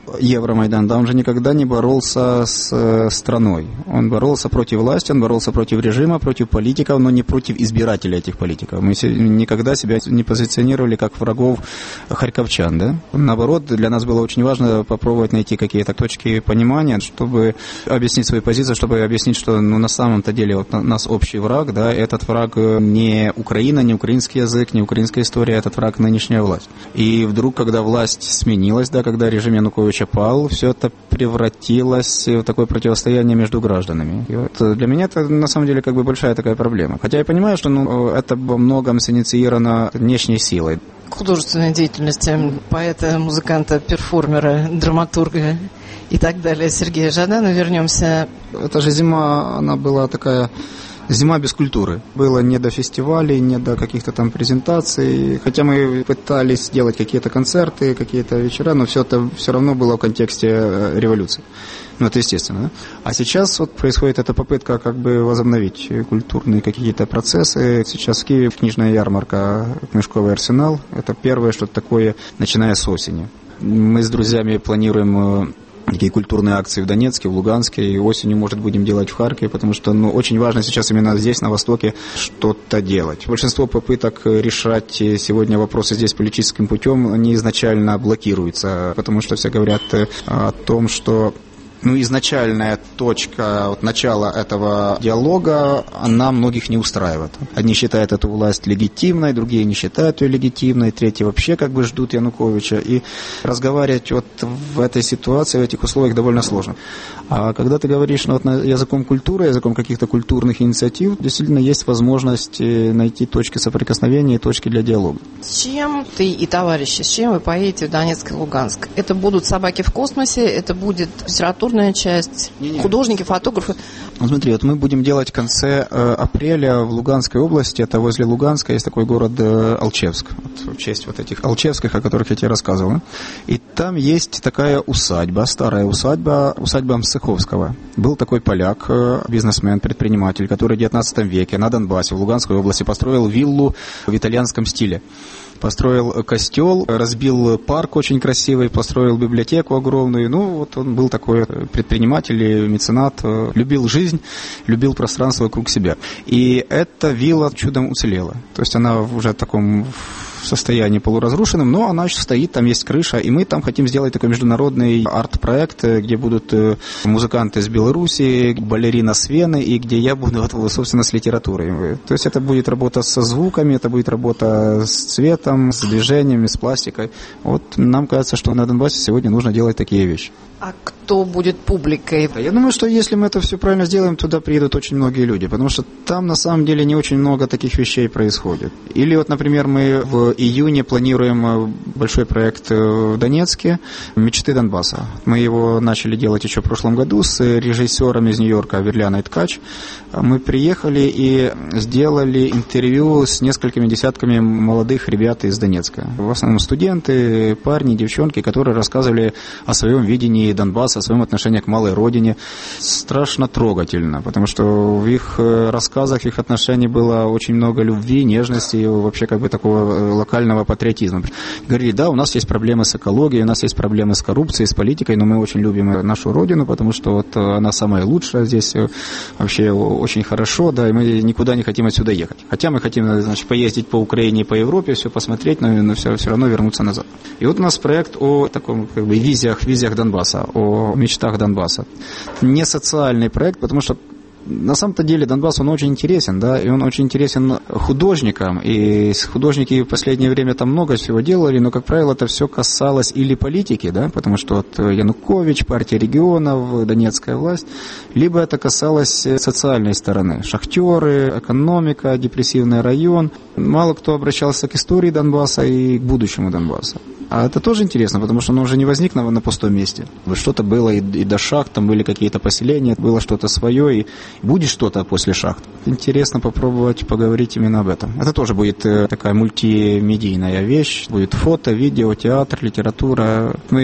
Speaker 3: Евромайдан, да, он же никогда не боролся с э, страной. Он боролся против власти, он боролся против режима, против политиков, но не против избирателей этих политиков. Мы се- никогда себя не позиционировали как врагов харьковчан, да. Наоборот, для нас было очень важно попробовать найти какие-то точки понимания, чтобы объяснить свою позицию, чтобы объяснить, что ну, на самом-то деле вот, у нас общий враг, да, этот враг не Украина, не украинский язык, не украинская история, этот враг нынешняя власть. И вдруг, когда власть сменилась, да, когда режим Януковича пал, все это превратилось в такое противостояние между гражданами. И вот для меня это на самом деле как бы большая такая проблема. Хотя я понимаю, что ну, это во многом синициировано внешней силой.
Speaker 1: Художественной деятельности поэта, музыканта, перформера, драматурга и так далее Сергея Жадана вернемся.
Speaker 3: Эта же зима, она была такая... Зима без культуры. Было не до фестивалей, не до каких-то там презентаций. Хотя мы пытались делать какие-то концерты, какие-то вечера, но все это все равно было в контексте революции. Ну, это естественно. Да? А сейчас вот происходит эта попытка как бы возобновить культурные какие-то процессы. Сейчас в Киеве книжная ярмарка «Книжковый арсенал». Это первое что-то такое, начиная с осени. Мы с друзьями планируем... такие культурные акции в Донецке, в Луганске, и осенью, может, будем делать в Харькове, потому что ну, очень важно сейчас именно здесь, на Востоке, что-то делать. Большинство попыток решать сегодня вопросы здесь политическим путем, они изначально блокируются, потому что все говорят о том, что ну, изначальная точка вот, начала этого диалога, она многих не устраивает. Одни считают эту власть легитимной, другие не считают ее легитимной, третьи вообще как бы ждут Януковича. И разговаривать вот в этой ситуации, в этих условиях довольно сложно. А когда ты говоришь ну, вот, языком культуры, языком каких-то культурных инициатив, действительно есть возможность найти точки соприкосновения и точки для диалога.
Speaker 1: С чем ты и товарищи, с чем вы поедете в Донецк и Луганск? Это будут «Собаки в космосе», это будет литература, часть, Не-не. художники, фотографы.
Speaker 3: Вот смотри, вот мы будем делать в конце э, апреля в Луганской области, это возле Луганска есть такой город э, Алчевск, вот, в честь вот этих Алчевских, о которых я тебе рассказывал. И там есть такая усадьба, старая усадьба, усадьба Мсыховского. Был такой поляк, э, бизнесмен, предприниматель, который в девятнадцатом веке на Донбассе, в Луганской области построил виллу в итальянском стиле. Построил костел, разбил парк очень красивый, построил библиотеку огромную. Ну, вот он был такой предприниматель, меценат, любил жизнь, любил пространство вокруг себя. И эта вилла чудом уцелела. То есть она уже в таком состоянии полуразрушенном, но она еще стоит, там есть крыша, и мы там хотим сделать такой международный арт-проект, где будут музыканты из Беларуси, балерина с Вены, и где я буду, собственно, с литературой. То есть это будет работа со звуками, это будет работа с цветом, с движениями, с пластикой. Вот нам кажется, что на Донбассе сегодня нужно делать такие вещи.
Speaker 1: А кто будет публикой?
Speaker 3: Я думаю, что если мы это все правильно сделаем, туда приедут очень многие люди, потому что там на самом деле не очень много таких вещей происходит. Или вот, например, мы в июне планируем большой проект в Донецке «Мечты Донбасса». Мы его начали делать еще в прошлом году с режиссером из Нью-Йорка Верляной Ткач. Мы приехали и сделали интервью с несколькими десятками молодых ребят из Донецка. В основном студенты, парни, девчонки, которые рассказывали о своем видении Донбасса, о своем отношении к малой родине. Страшно трогательно, потому что в их рассказах, в их отношениях было очень много любви, нежности и вообще как бы такого локального патриотизма. Говорили, да, у нас есть проблемы с экологией, у нас есть проблемы с коррупцией, с политикой, но мы очень любим нашу родину, потому что вот она самая лучшая здесь, вообще очень хорошо, да, и мы никуда не хотим отсюда ехать. Хотя мы хотим, значит, поездить по Украине и по Европе, все посмотреть, но, но все, все равно вернуться назад. И вот у нас проект о таком, как бы, визиях, визиях Донбасса, о мечтах Донбасса. Не социальный проект, потому что на самом-то деле Донбасс, он очень интересен, да, и он очень интересен художникам, и художники в последнее время там много всего делали, но, как правило, это все касалось или политики, да, потому что вот Янукович, партия регионов, донецкая власть, либо это касалось социальной стороны, шахтеры, экономика, депрессивный район. Мало кто обращался к истории Донбасса и к будущему Донбасса. А это тоже интересно, потому что оно уже не возникло на пустом месте. Что-то было и, и до шахт, там были какие-то поселения, было что-то свое, и будет что-то после шахт. Интересно попробовать поговорить именно об этом. Это тоже будет такая мультимедийная вещь. Будет фото, видео, театр, литература. Мы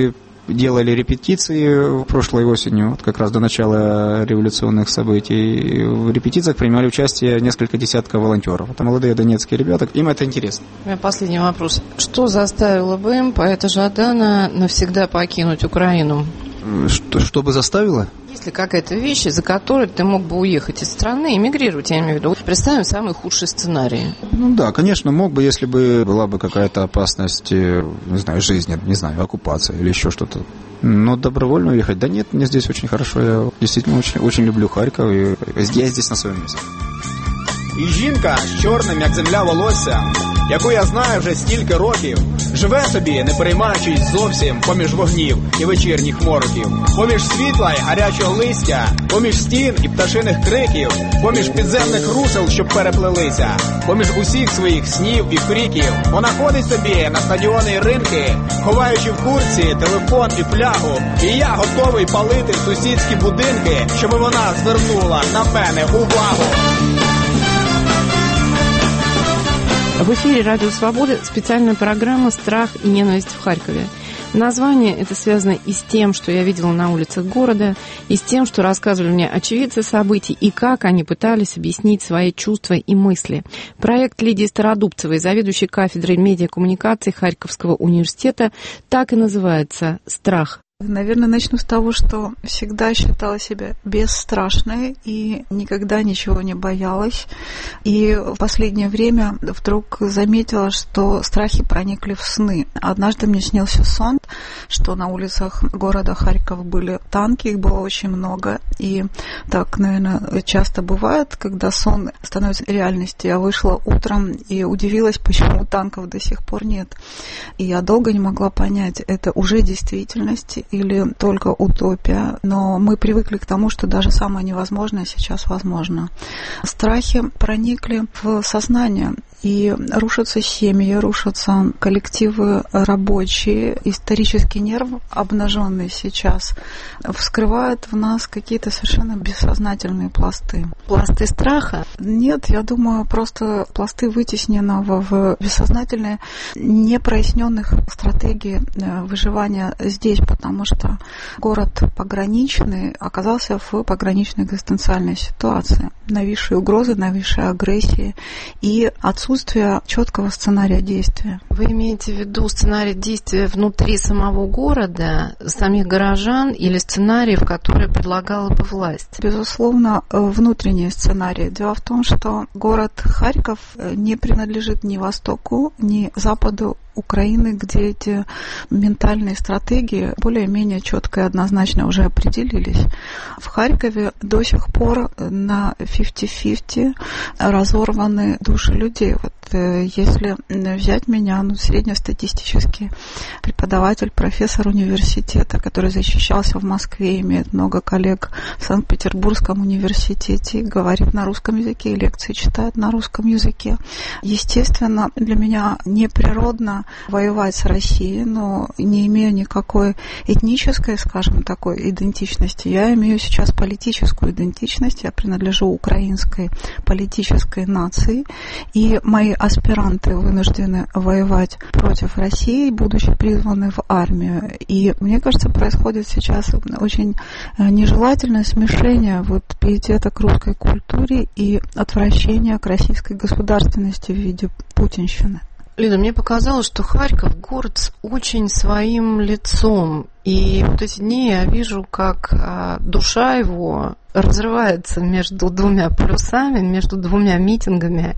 Speaker 3: делали репетиции прошлой осенью, вот как раз до начала революционных событий. В репетициях принимали участие несколько десятков волонтеров. Это молодые донецкие ребята, им это интересно.
Speaker 1: У меня последний вопрос. Что заставило бы им, поэта Жадана, навсегда покинуть Украину?
Speaker 3: Что, что бы заставило?
Speaker 1: Есть ли какая-то вещь, из-за которой ты мог бы уехать из страны, эмигрировать, я имею в виду? Представим самый худший сценарий.
Speaker 3: Ну да, конечно, мог бы, если бы была бы какая-то опасность, не знаю, жизни, не знаю, оккупация или еще что-то. Но добровольно уехать? Да нет, мне здесь очень хорошо. Я действительно очень, очень люблю Харків, и я здесь на своем месте.
Speaker 4: І жінка з чорним, як земля, волоссям, яку я знаю вже стільки років, живе собі, не переймаючись зовсім поміж вогнів і вечірніх мороків, поміж світла й гарячого листя, поміж стін і пташиних криків, поміж підземних русел, що переплелися, поміж усіх своїх снів і фріків. Вона ходить собі на стадіони й ринки, ховаючи в куртці телефон і флягу, і я готовий палити сусідські будинки, щоб вона звернула на мене увагу.
Speaker 1: В эфире «Радио Свобода» специальная программа «Страх и ненависть в Харькове». Название это связано и с тем, что я видела на улицах города, и с тем, что рассказывали мне очевидцы событий, и как они пытались объяснить свои чувства и мысли. Проект Лидии Стародубцевой, заведующей кафедрой медиакоммуникаций Харьковского университета, так и называется «Страх».
Speaker 6: Наверное, начну с того, что всегда считала себя бесстрашной и никогда ничего не боялась. И в последнее время вдруг заметила, что страхи проникли в сны. Однажды мне снился сон, что на улицах города Харьков были танки, их было очень много. И так, наверное, часто бывает, когда сон становится реальностью. Я вышла утром и удивилась, почему танков до сих пор нет. И я долго не могла понять, это уже действительность или только утопия, но мы привыкли к тому, что даже самое невозможное сейчас возможно. Страхи проникли в сознание, и рушатся семьи, рушатся коллективы рабочие. Исторический нерв, обнаженный сейчас, вскрывает в нас какие-то совершенно бессознательные пласты.
Speaker 1: Пласты страха?
Speaker 6: Нет, я думаю, просто пласты вытесненного в бессознательные, непроясненных стратегий выживания здесь, потому что город пограничный оказался в пограничной экзистенциальной ситуации. Нависшие угрозы, нависшие агрессии и отсутствие отсутствие четкого сценария действия.
Speaker 1: Вы имеете в виду сценарий действия внутри самого города, самих горожан, или сценарий, в который предлагала бы власть?
Speaker 6: Безусловно, внутренний сценарий. Дело в том, что город Харьков не принадлежит ни Востоку, ни Западу Украины, где эти ментальные стратегии более-менее четко и однозначно уже определились. В Харькове до сих пор на пятьдесят-пятьдесят разорваны души людей. Вот если взять меня, ну, среднестатистический преподаватель, профессор университета, который защищался в Москве, имеет много коллег в Санкт-Петербургском университете, говорит на русском языке, и лекции читает на русском языке. Естественно, для меня неприродно воевать с Россией, но не имея никакой этнической, скажем, такой идентичности. Я имею сейчас политическую идентичность, я принадлежу украинской политической нации, и мои аспиранты вынуждены воевать против России, будучи призваны в армию. И мне кажется, происходит сейчас очень нежелательное смешение вот пиетета к русской культуре и отвращения к российской государственности в виде путинщины.
Speaker 1: Лида, мне показалось, что Харьков город с очень своим лицом. И вот эти дни я вижу, как а, душа его разрывается между двумя полюсами, между двумя митингами,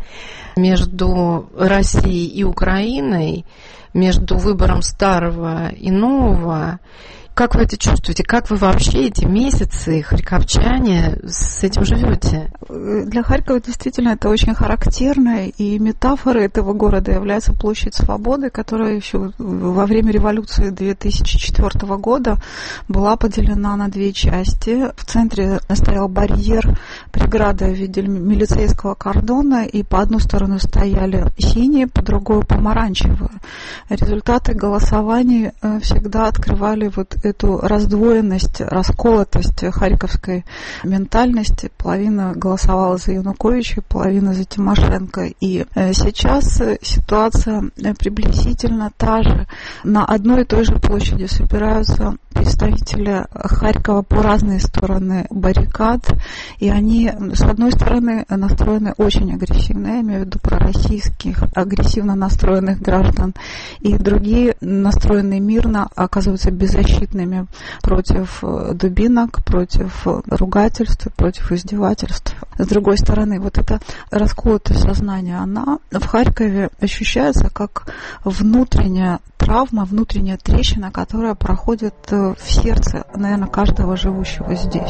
Speaker 1: между Россией и Украиной, между выбором старого и нового. Как вы это чувствуете? Как вы вообще эти месяцы, харьковчане, с этим живете?
Speaker 6: Для Харькова действительно это очень характерно, и метафорой этого города является площадь Свободы, которая еще во время революции две тысячи четвёртого года была поделена на две части. В центре стоял барьер, преграда в виде милицейского кордона, и по одну сторону стояли синие, по другую помаранчевые. Результаты голосований всегда открывали вот эту раздвоенность, расколотость харьковской ментальности. Половина голосовала за Януковича, половина за Тимошенко. И сейчас ситуация приблизительно та же. На одной и той же площади собираются представители Харькова по разные стороны баррикад, и они, с одной стороны, настроены очень агрессивно, я имею в виду пророссийских, агрессивно настроенных граждан, и другие, настроенные мирно, оказываются беззащитными против дубинок, против ругательств, против издевательств. С другой стороны, вот эта расколотость сознания, она в Харькове ощущается как внутренняя травма, внутренняя трещина, которая проходит в сердце, наверное, каждого живущего здесь.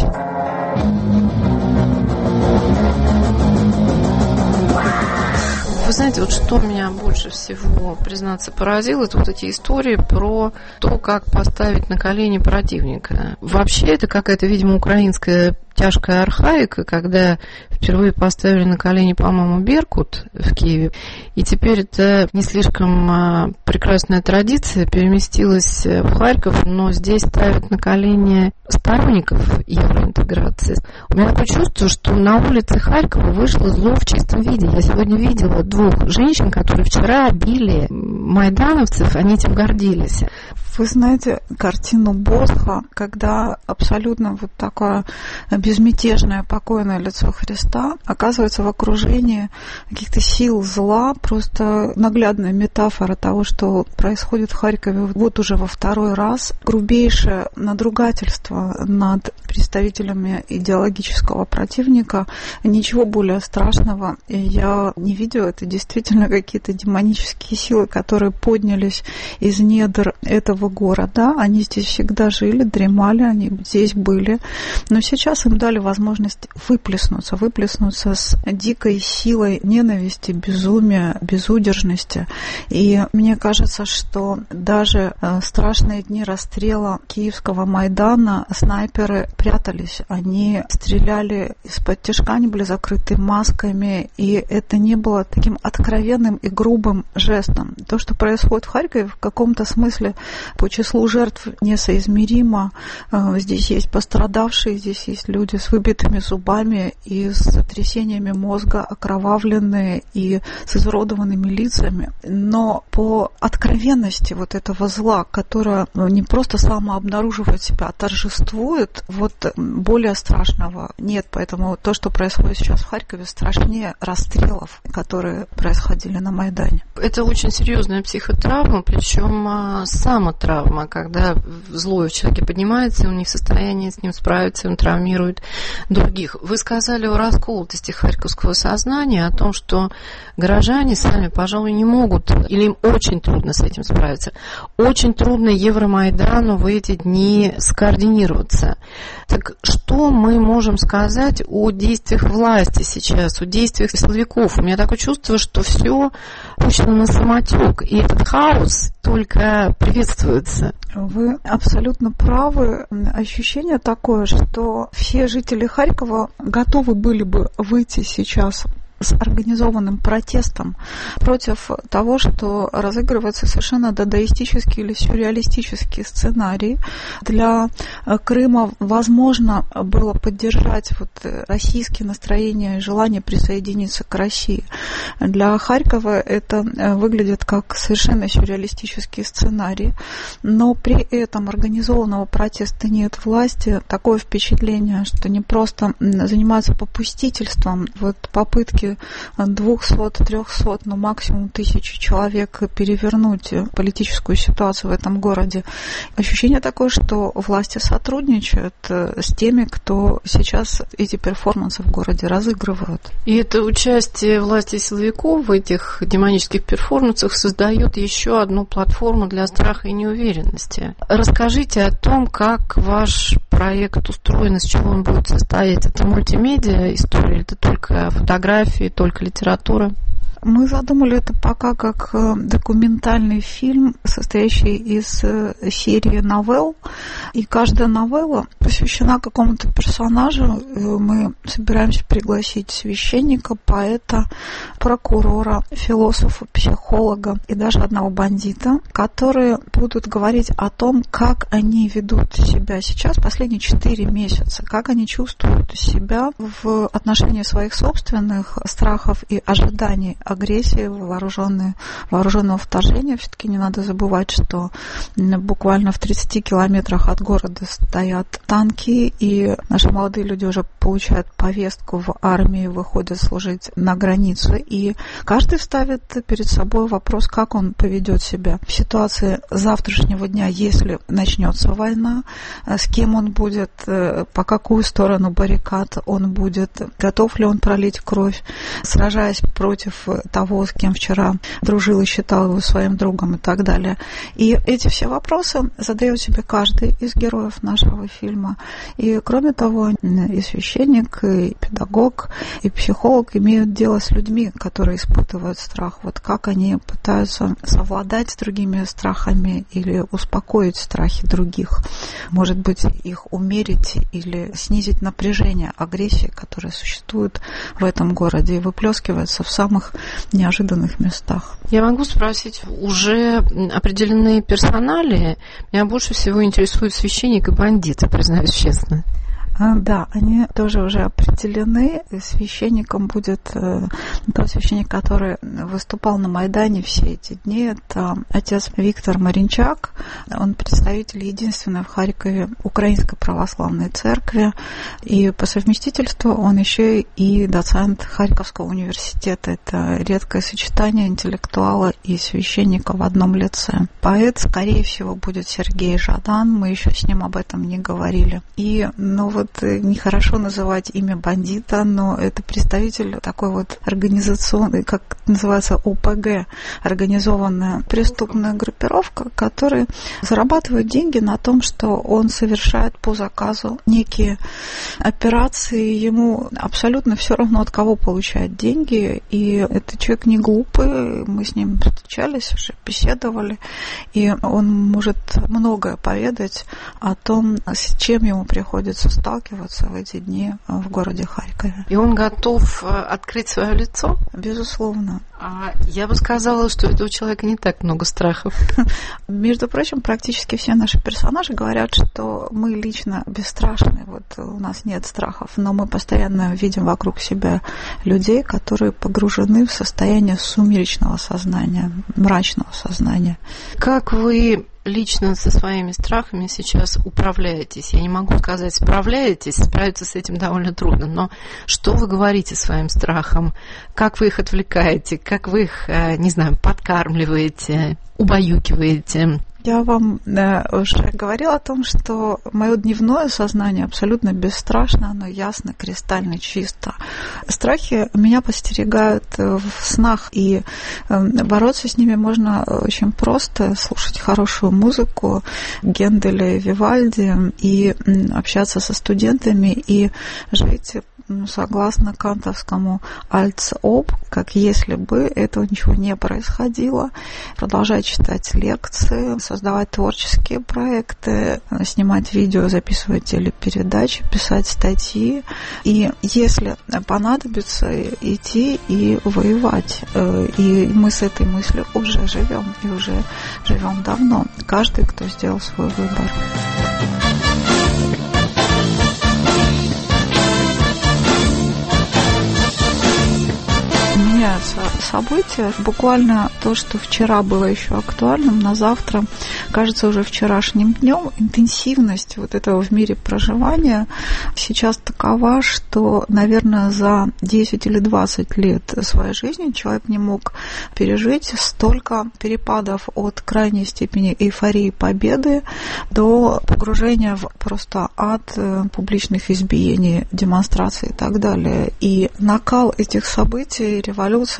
Speaker 1: Вы знаете, вот что меня больше всего, признаться, поразило, это вот эти истории про то, как поставить на колени противника. Вообще это какая-то, видимо, украинская тяжкая архаика, когда впервые поставили на колени, по-моему, Беркут в Киеве, и теперь это не слишком прекрасная традиция переместилась в Харьков, но здесь ставят на колени сторонников евроинтеграции. У меня такое чувство, что на улице Харькова вышло зло в чистом виде. Я сегодня видела двух женщин, которые вчера били майдановцев, они этим гордились.
Speaker 6: Вы знаете картину Босха, когда абсолютно вот такое безмятежное, покойное лицо Христа оказывается в окружении каких-то сил зла, просто наглядная метафора того, что происходит в Харькове вот уже во второй раз. Грубейшее надругательство над представителями идеологического противника. Ничего более страшного я не видела. Это действительно какие-то демонические силы, которые поднялись из недр этого города. Они здесь всегда жили, дремали, они здесь были. Но сейчас им дали возможность выплеснуться, выплеснуться с дикой силой ненависти, безумия, безудержности. И мне кажется, что даже страшные дни расстрела Киевского Майдана снайперы прятались. Они стреляли из-под тишка, они были закрыты масками, и это не было таким откровенным и грубым жестом. То, что происходит в Харькове, в каком-то смысле по числу жертв несоизмеримо. Здесь есть пострадавшие, здесь есть люди с выбитыми зубами и с сотрясениями мозга, окровавленные и с изуродованными лицами. Но по откровенности вот этого зла, которое не просто самообнаруживает себя, а торжествует, вот более страшного нет. Поэтому то, что происходит сейчас в Харькове, страшнее расстрелов, которые происходили на Майдане.
Speaker 1: Это очень серьезная психотравма, причем самотравма, когда зло в человеке поднимается, и он не в состоянии с ним справиться, он травмирует других. Вы сказали о расколотости харьковского сознания, о том, что горожане сами, пожалуй, не могут, или им очень трудно с этим справиться. Очень трудно Евромайдану в эти дни скоординироваться. Так что мы можем сказать о действиях власти сейчас, о действиях силовиков? У меня такое чувство, что все пущено на самотек, и этот хаос только приветствуется.
Speaker 6: Вы абсолютно правы. Ощущение такое, что все жители Харькова готовы были бы выйти сейчас с организованным протестом против того, что разыгрывается совершенно дадаистический или сюрреалистический сценарий. Для Крыма возможно было поддержать вот российские настроения и желание присоединиться к России. Для Харькова это выглядит как совершенно сюрреалистический сценарий, но при этом организованного протеста нет власти. Такое впечатление, что не просто занимаются попустительством, вот попытки двухсот-трехсот, ну максимум тысячи человек перевернуть политическую ситуацию в этом городе. Ощущение такое, что власти сотрудничают с теми, кто сейчас эти перформансы в городе разыгрывают.
Speaker 1: И это участие власти силовиков в этих демонических перформансах создает еще одну платформу для страха и неуверенности. Расскажите о том, как ваш проект устроен, из чего он будет состоять. Это мультимедиа история, это только фотографии, только литература?
Speaker 6: Мы задумали это пока как документальный фильм, состоящий из серии новелл. И каждая новелла посвящена какому-то персонажу. Мы собираемся пригласить священника, поэта, прокурора, философа, психолога и даже одного бандита, которые будут говорить о том, как они ведут себя сейчас, последние четыре месяца, как они чувствуют себя в отношении своих собственных страхов и ожиданий агрессии, вооруженной, вооруженного вторжения. Все-таки не надо забывать, что буквально в тридцати километрах от города стоят танки, и наши молодые люди уже получают повестку в армии, выходят служить на границу. И каждый ставит перед собой вопрос, как он поведет себя в ситуации завтрашнего дня, если начнется война, с кем он будет, по какую сторону баррикад он будет, готов ли он пролить кровь, сражаясь против того, с кем вчера дружил и считал его своим другом и так далее. И эти все вопросы задает себе каждый из героев нашего фильма. И кроме того, и священник, и педагог, и психолог имеют дело с людьми, которые испытывают страх. Вот как они пытаются совладать с другими страхами или успокоить страхи других. Может быть, их умерить или снизить напряжение агрессии, которая существует в этом городе и выплескивается в самых неожиданных местах.
Speaker 1: Я могу спросить, уже определенные персонали? Меня больше всего интересует священник и бандит, признаюсь честно.
Speaker 6: Да, они тоже уже определены. Священником будет тот священник, который выступал на Майдане все эти дни. Это отец Виктор Маринчак. Он представитель единственной в Харькове Украинской православной церкви. И по совместительству он еще и доцент Харьковского университета. Это редкое сочетание интеллектуала и священника в одном лице. Поэт, скорее всего, будет Сергей Жадан. Мы еще с ним об этом не говорили. И, ну вот, нехорошо называть имя бандита, но это представитель такой вот организационной, как называется, О Пэ Гэ, организованная преступная группировка, которая зарабатывает деньги на том, что он совершает по заказу некие операции. Ему абсолютно все равно, от кого получает деньги. И этот человек не глупый, мы с ним встречались, уже беседовали, и он может многое поведать о том, с чем ему приходится сталкиваться в эти дни в городе Харькове.
Speaker 1: И он готов открыть свое лицо?
Speaker 6: Безусловно.
Speaker 1: А я бы сказала, что у этого человека не так много страхов.
Speaker 6: Между прочим, практически все наши персонажи говорят, что мы лично бесстрашны. Вот у нас нет страхов, но мы постоянно видим вокруг себя людей, которые погружены в состояние сумеречного сознания, мрачного сознания.
Speaker 1: Как вы лично со своими страхами сейчас управляетесь? Я не могу сказать, справляетесь, справиться с этим довольно трудно, но что вы говорите своим страхам? Как вы их отвлекаете? Как вы их, не знаю, подкармливаете, убаюкиваете?
Speaker 6: Я вам да, уже говорила о том, что мое дневное сознание абсолютно бесстрашно, оно ясно, кристально чисто. Страхи меня подстерегают в снах, и бороться с ними можно очень просто: слушать хорошую музыку Генделя и Вивальди, и общаться со студентами, и жить согласно кантовскому «als ob», как если бы этого ничего не происходило, продолжать читать лекции, создавать творческие проекты, снимать видео, записывать телепередачи, писать статьи. И если понадобится, идти и воевать. И мы с этой мыслью уже живем, и уже живем давно. Каждый, кто сделал свой выбор. Меняются события. Буквально то, что вчера было еще актуальным, на завтра кажется уже вчерашним днем. Интенсивность вот этого в мире проживания сейчас такова, что, наверное, за десять или двадцать лет своей жизни человек не мог пережить столько перепадов от крайней степени эйфории победы до погружения в просто ад публичных избиений, демонстраций и так далее. И накал этих событий, революция,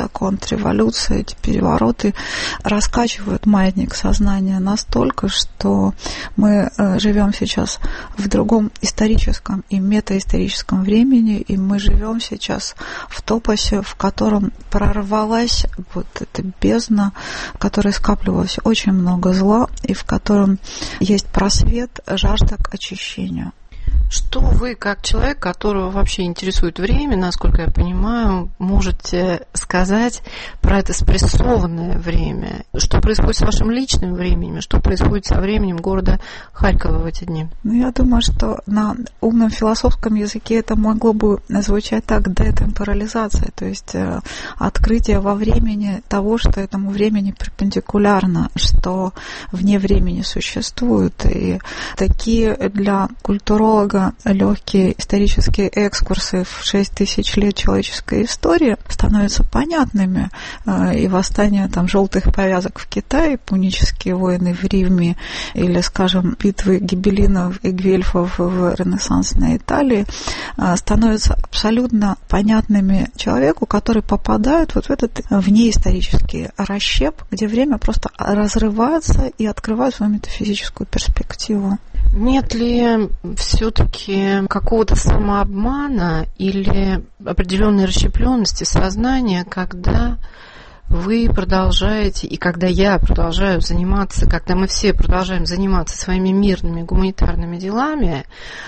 Speaker 6: эта контрреволюция, эти перевороты раскачивают маятник сознания настолько, что мы живем сейчас в другом историческом и метаисторическом времени, и мы живем сейчас в топосе, в котором прорвалась вот эта бездна, в которой скапливалось очень много зла, и в котором есть просвет, жажда к очищению.
Speaker 1: Что вы, как человек, которого вообще интересует время, насколько я понимаю, можете сказать про это спрессованное время? Что происходит с вашим личным временем? Что происходит со временем города Харькова в эти дни?
Speaker 6: Ну, я думаю, что на умном философском языке это могло бы звучать так: детемпорализация, то есть э, открытие во времени того, что этому времени перпендикулярно, что вне времени существует. И такие для культуролога легкие исторические экскурсы в шесть тысяч лет человеческой истории становятся понятными. И восстание там желтых повязок в Китае, пунические войны в Риме, или, скажем, битвы гибеллинов и гвельфов в ренессансной Италии становятся абсолютно понятными человеку, который попадает вот в этот внеисторический расщеп, где время просто разрывается и открывает свою метафизическую перспективу.
Speaker 1: Нет ли все-таки какого-то самообмана или определенной расщепленности сознания, когда вы продолжаете, и когда я продолжаю заниматься, когда мы все продолжаем заниматься своими мирными гуманитарными делами,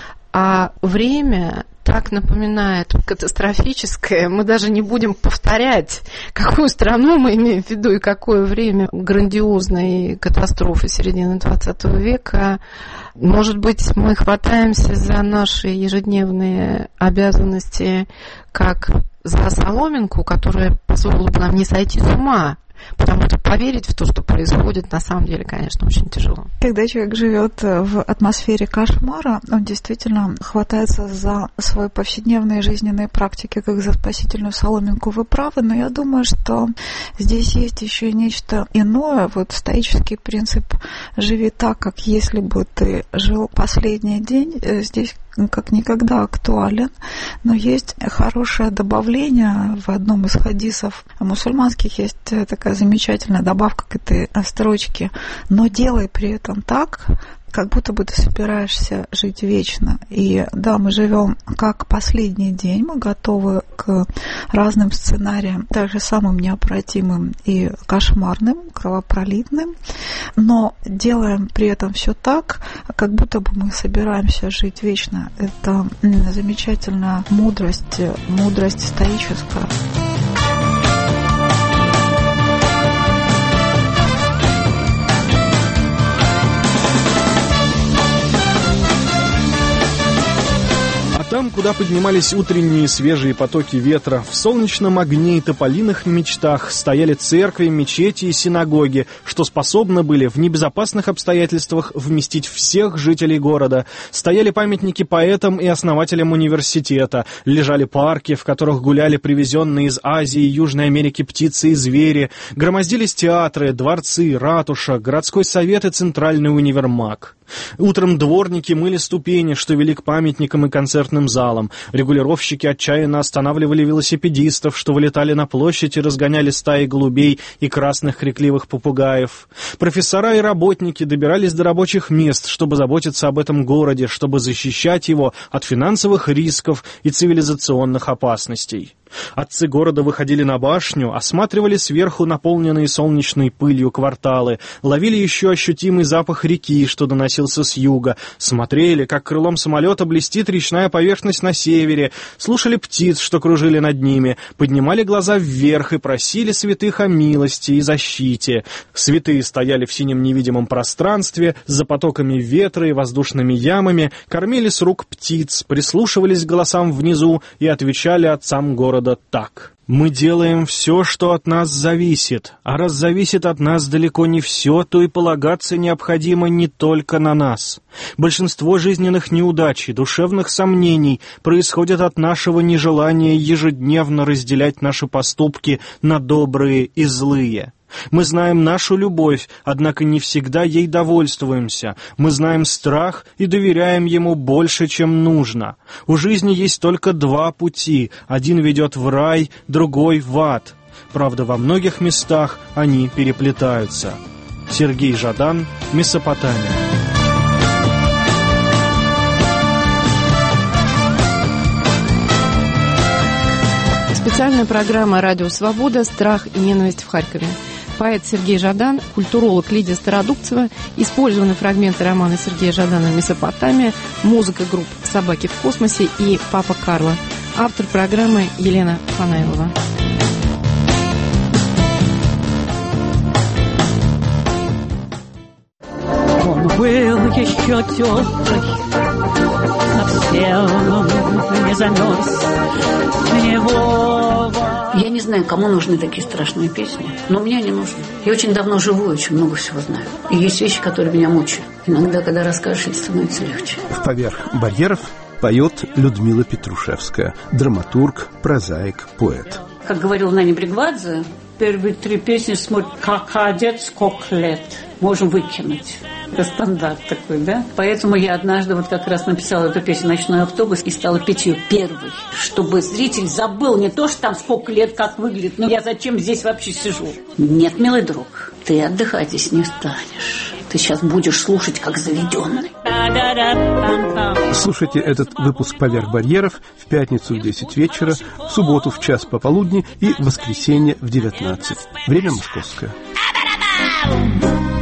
Speaker 1: а время так напоминает катастрофическое, мы даже не будем повторять, какую страну мы имеем в виду и какое время грандиозной катастрофы середины двадцатого века. Может быть, мы хватаемся за наши ежедневные обязанности как за соломинку, которая позволила бы нам не сойти с ума. Потому что поверить в то, что происходит, на самом деле, конечно, очень тяжело.
Speaker 6: Когда человек живет в атмосфере кошмара, он действительно хватается за свои повседневные жизненные практики, как за спасительную соломинку. Вы правы, но я думаю, что здесь есть еще нечто иное. Вот стоический принцип «живи так, как если бы ты жил последний день» здесь как никогда актуален, но есть хорошее добавление в одном из хадисов мусульманских, есть такая замечательная добавка к этой строчке: но делай при этом так, как будто бы ты собираешься жить вечно. И да, мы живем как последний день, мы готовы к разным сценариям, также самым необратимым и кошмарным, кровопролитным, но делаем при этом все так, как будто бы мы собираемся жить вечно. Это замечательная мудрость, мудрость стоическая.
Speaker 2: Там, куда поднимались утренние свежие потоки ветра, в солнечном огне и тополиных мечтах стояли церкви, мечети и синагоги, что способны были в небезопасных обстоятельствах вместить всех жителей города. Стояли памятники поэтам и основателям университета, лежали парки, в которых гуляли привезенные из Азии и Южной Америки птицы и звери, громоздились театры, дворцы, ратуша, городской совет и центральный универмаг. Утром дворники мыли ступени, что вели к памятникам и концертным залам. Регулировщики отчаянно останавливали велосипедистов, что вылетали на площадь и разгоняли стаи голубей и красных крикливых попугаев. Профессора и работники добирались до рабочих мест, чтобы заботиться об этом городе, чтобы защищать его от финансовых рисков и цивилизационных опасностей. Отцы города выходили на башню, осматривали сверху наполненные солнечной пылью кварталы, ловили еще ощутимый запах реки, что доносился с юга, смотрели, как крылом самолета блестит речная поверхность на севере, слушали птиц, что кружили над ними, поднимали глаза вверх и просили святых о милости и защите. Святые стояли в синем невидимом пространстве, за потоками ветра и воздушными ямами, кормили с рук птиц, прислушивались к голосам внизу и отвечали отцам города так: «Мы делаем все, что от нас зависит, а раз зависит от нас далеко не все, то и полагаться необходимо не только на нас. Большинство жизненных неудач и душевных сомнений происходят от нашего нежелания ежедневно разделять наши поступки на добрые и злые. Мы знаем нашу любовь, однако не всегда ей довольствуемся. Мы знаем страх и доверяем ему больше, чем нужно. У жизни есть только два пути. Один ведет в рай, другой в ад. правда, во многих местах они переплетаются. Сергей Жадан, Месопотамия.
Speaker 1: Специальная программа «Радио Свобода. Страх и ненависть в Харькове». Поэт Сергей Жадан, культуролог Лидия Стародубцева, использованы фрагменты романа Сергея Жадана «Месопотамия», музыка групп «Собаки в космосе» и «Папа Карло». Автор программы Елена Фанаилова.
Speaker 7: Он был еще теплый, совсем не замерз в него.
Speaker 8: Я не знаю, кому нужны такие страшные песни, но мне они нужны. Я очень давно живу, очень много всего знаю. И есть вещи, которые меня мучают. Иногда, когда расскажешь, становится легче.
Speaker 9: «Поверх барьеров» поет Людмила Петрушевская, драматург, прозаик, поэт.
Speaker 8: Как говорил Нани Бригвадзе, первые три песни смотрят «Как одет, сколько лет». Можем выкинуть. Это стандарт такой, да? Поэтому я однажды вот как раз написала эту песню «Ночной автобус» и стала петь ее первой, чтобы зритель забыл не то, что там сколько лет, как выглядит, но я зачем здесь вообще сижу. Нет, милый друг, ты отдыхать здесь не станешь. Ты сейчас будешь слушать, как заведенный.
Speaker 9: Слушайте этот выпуск «Поверх барьеров» в пятницу в десять вечера, в субботу в час пополудни и в воскресенье в девятнадцать. Время московское.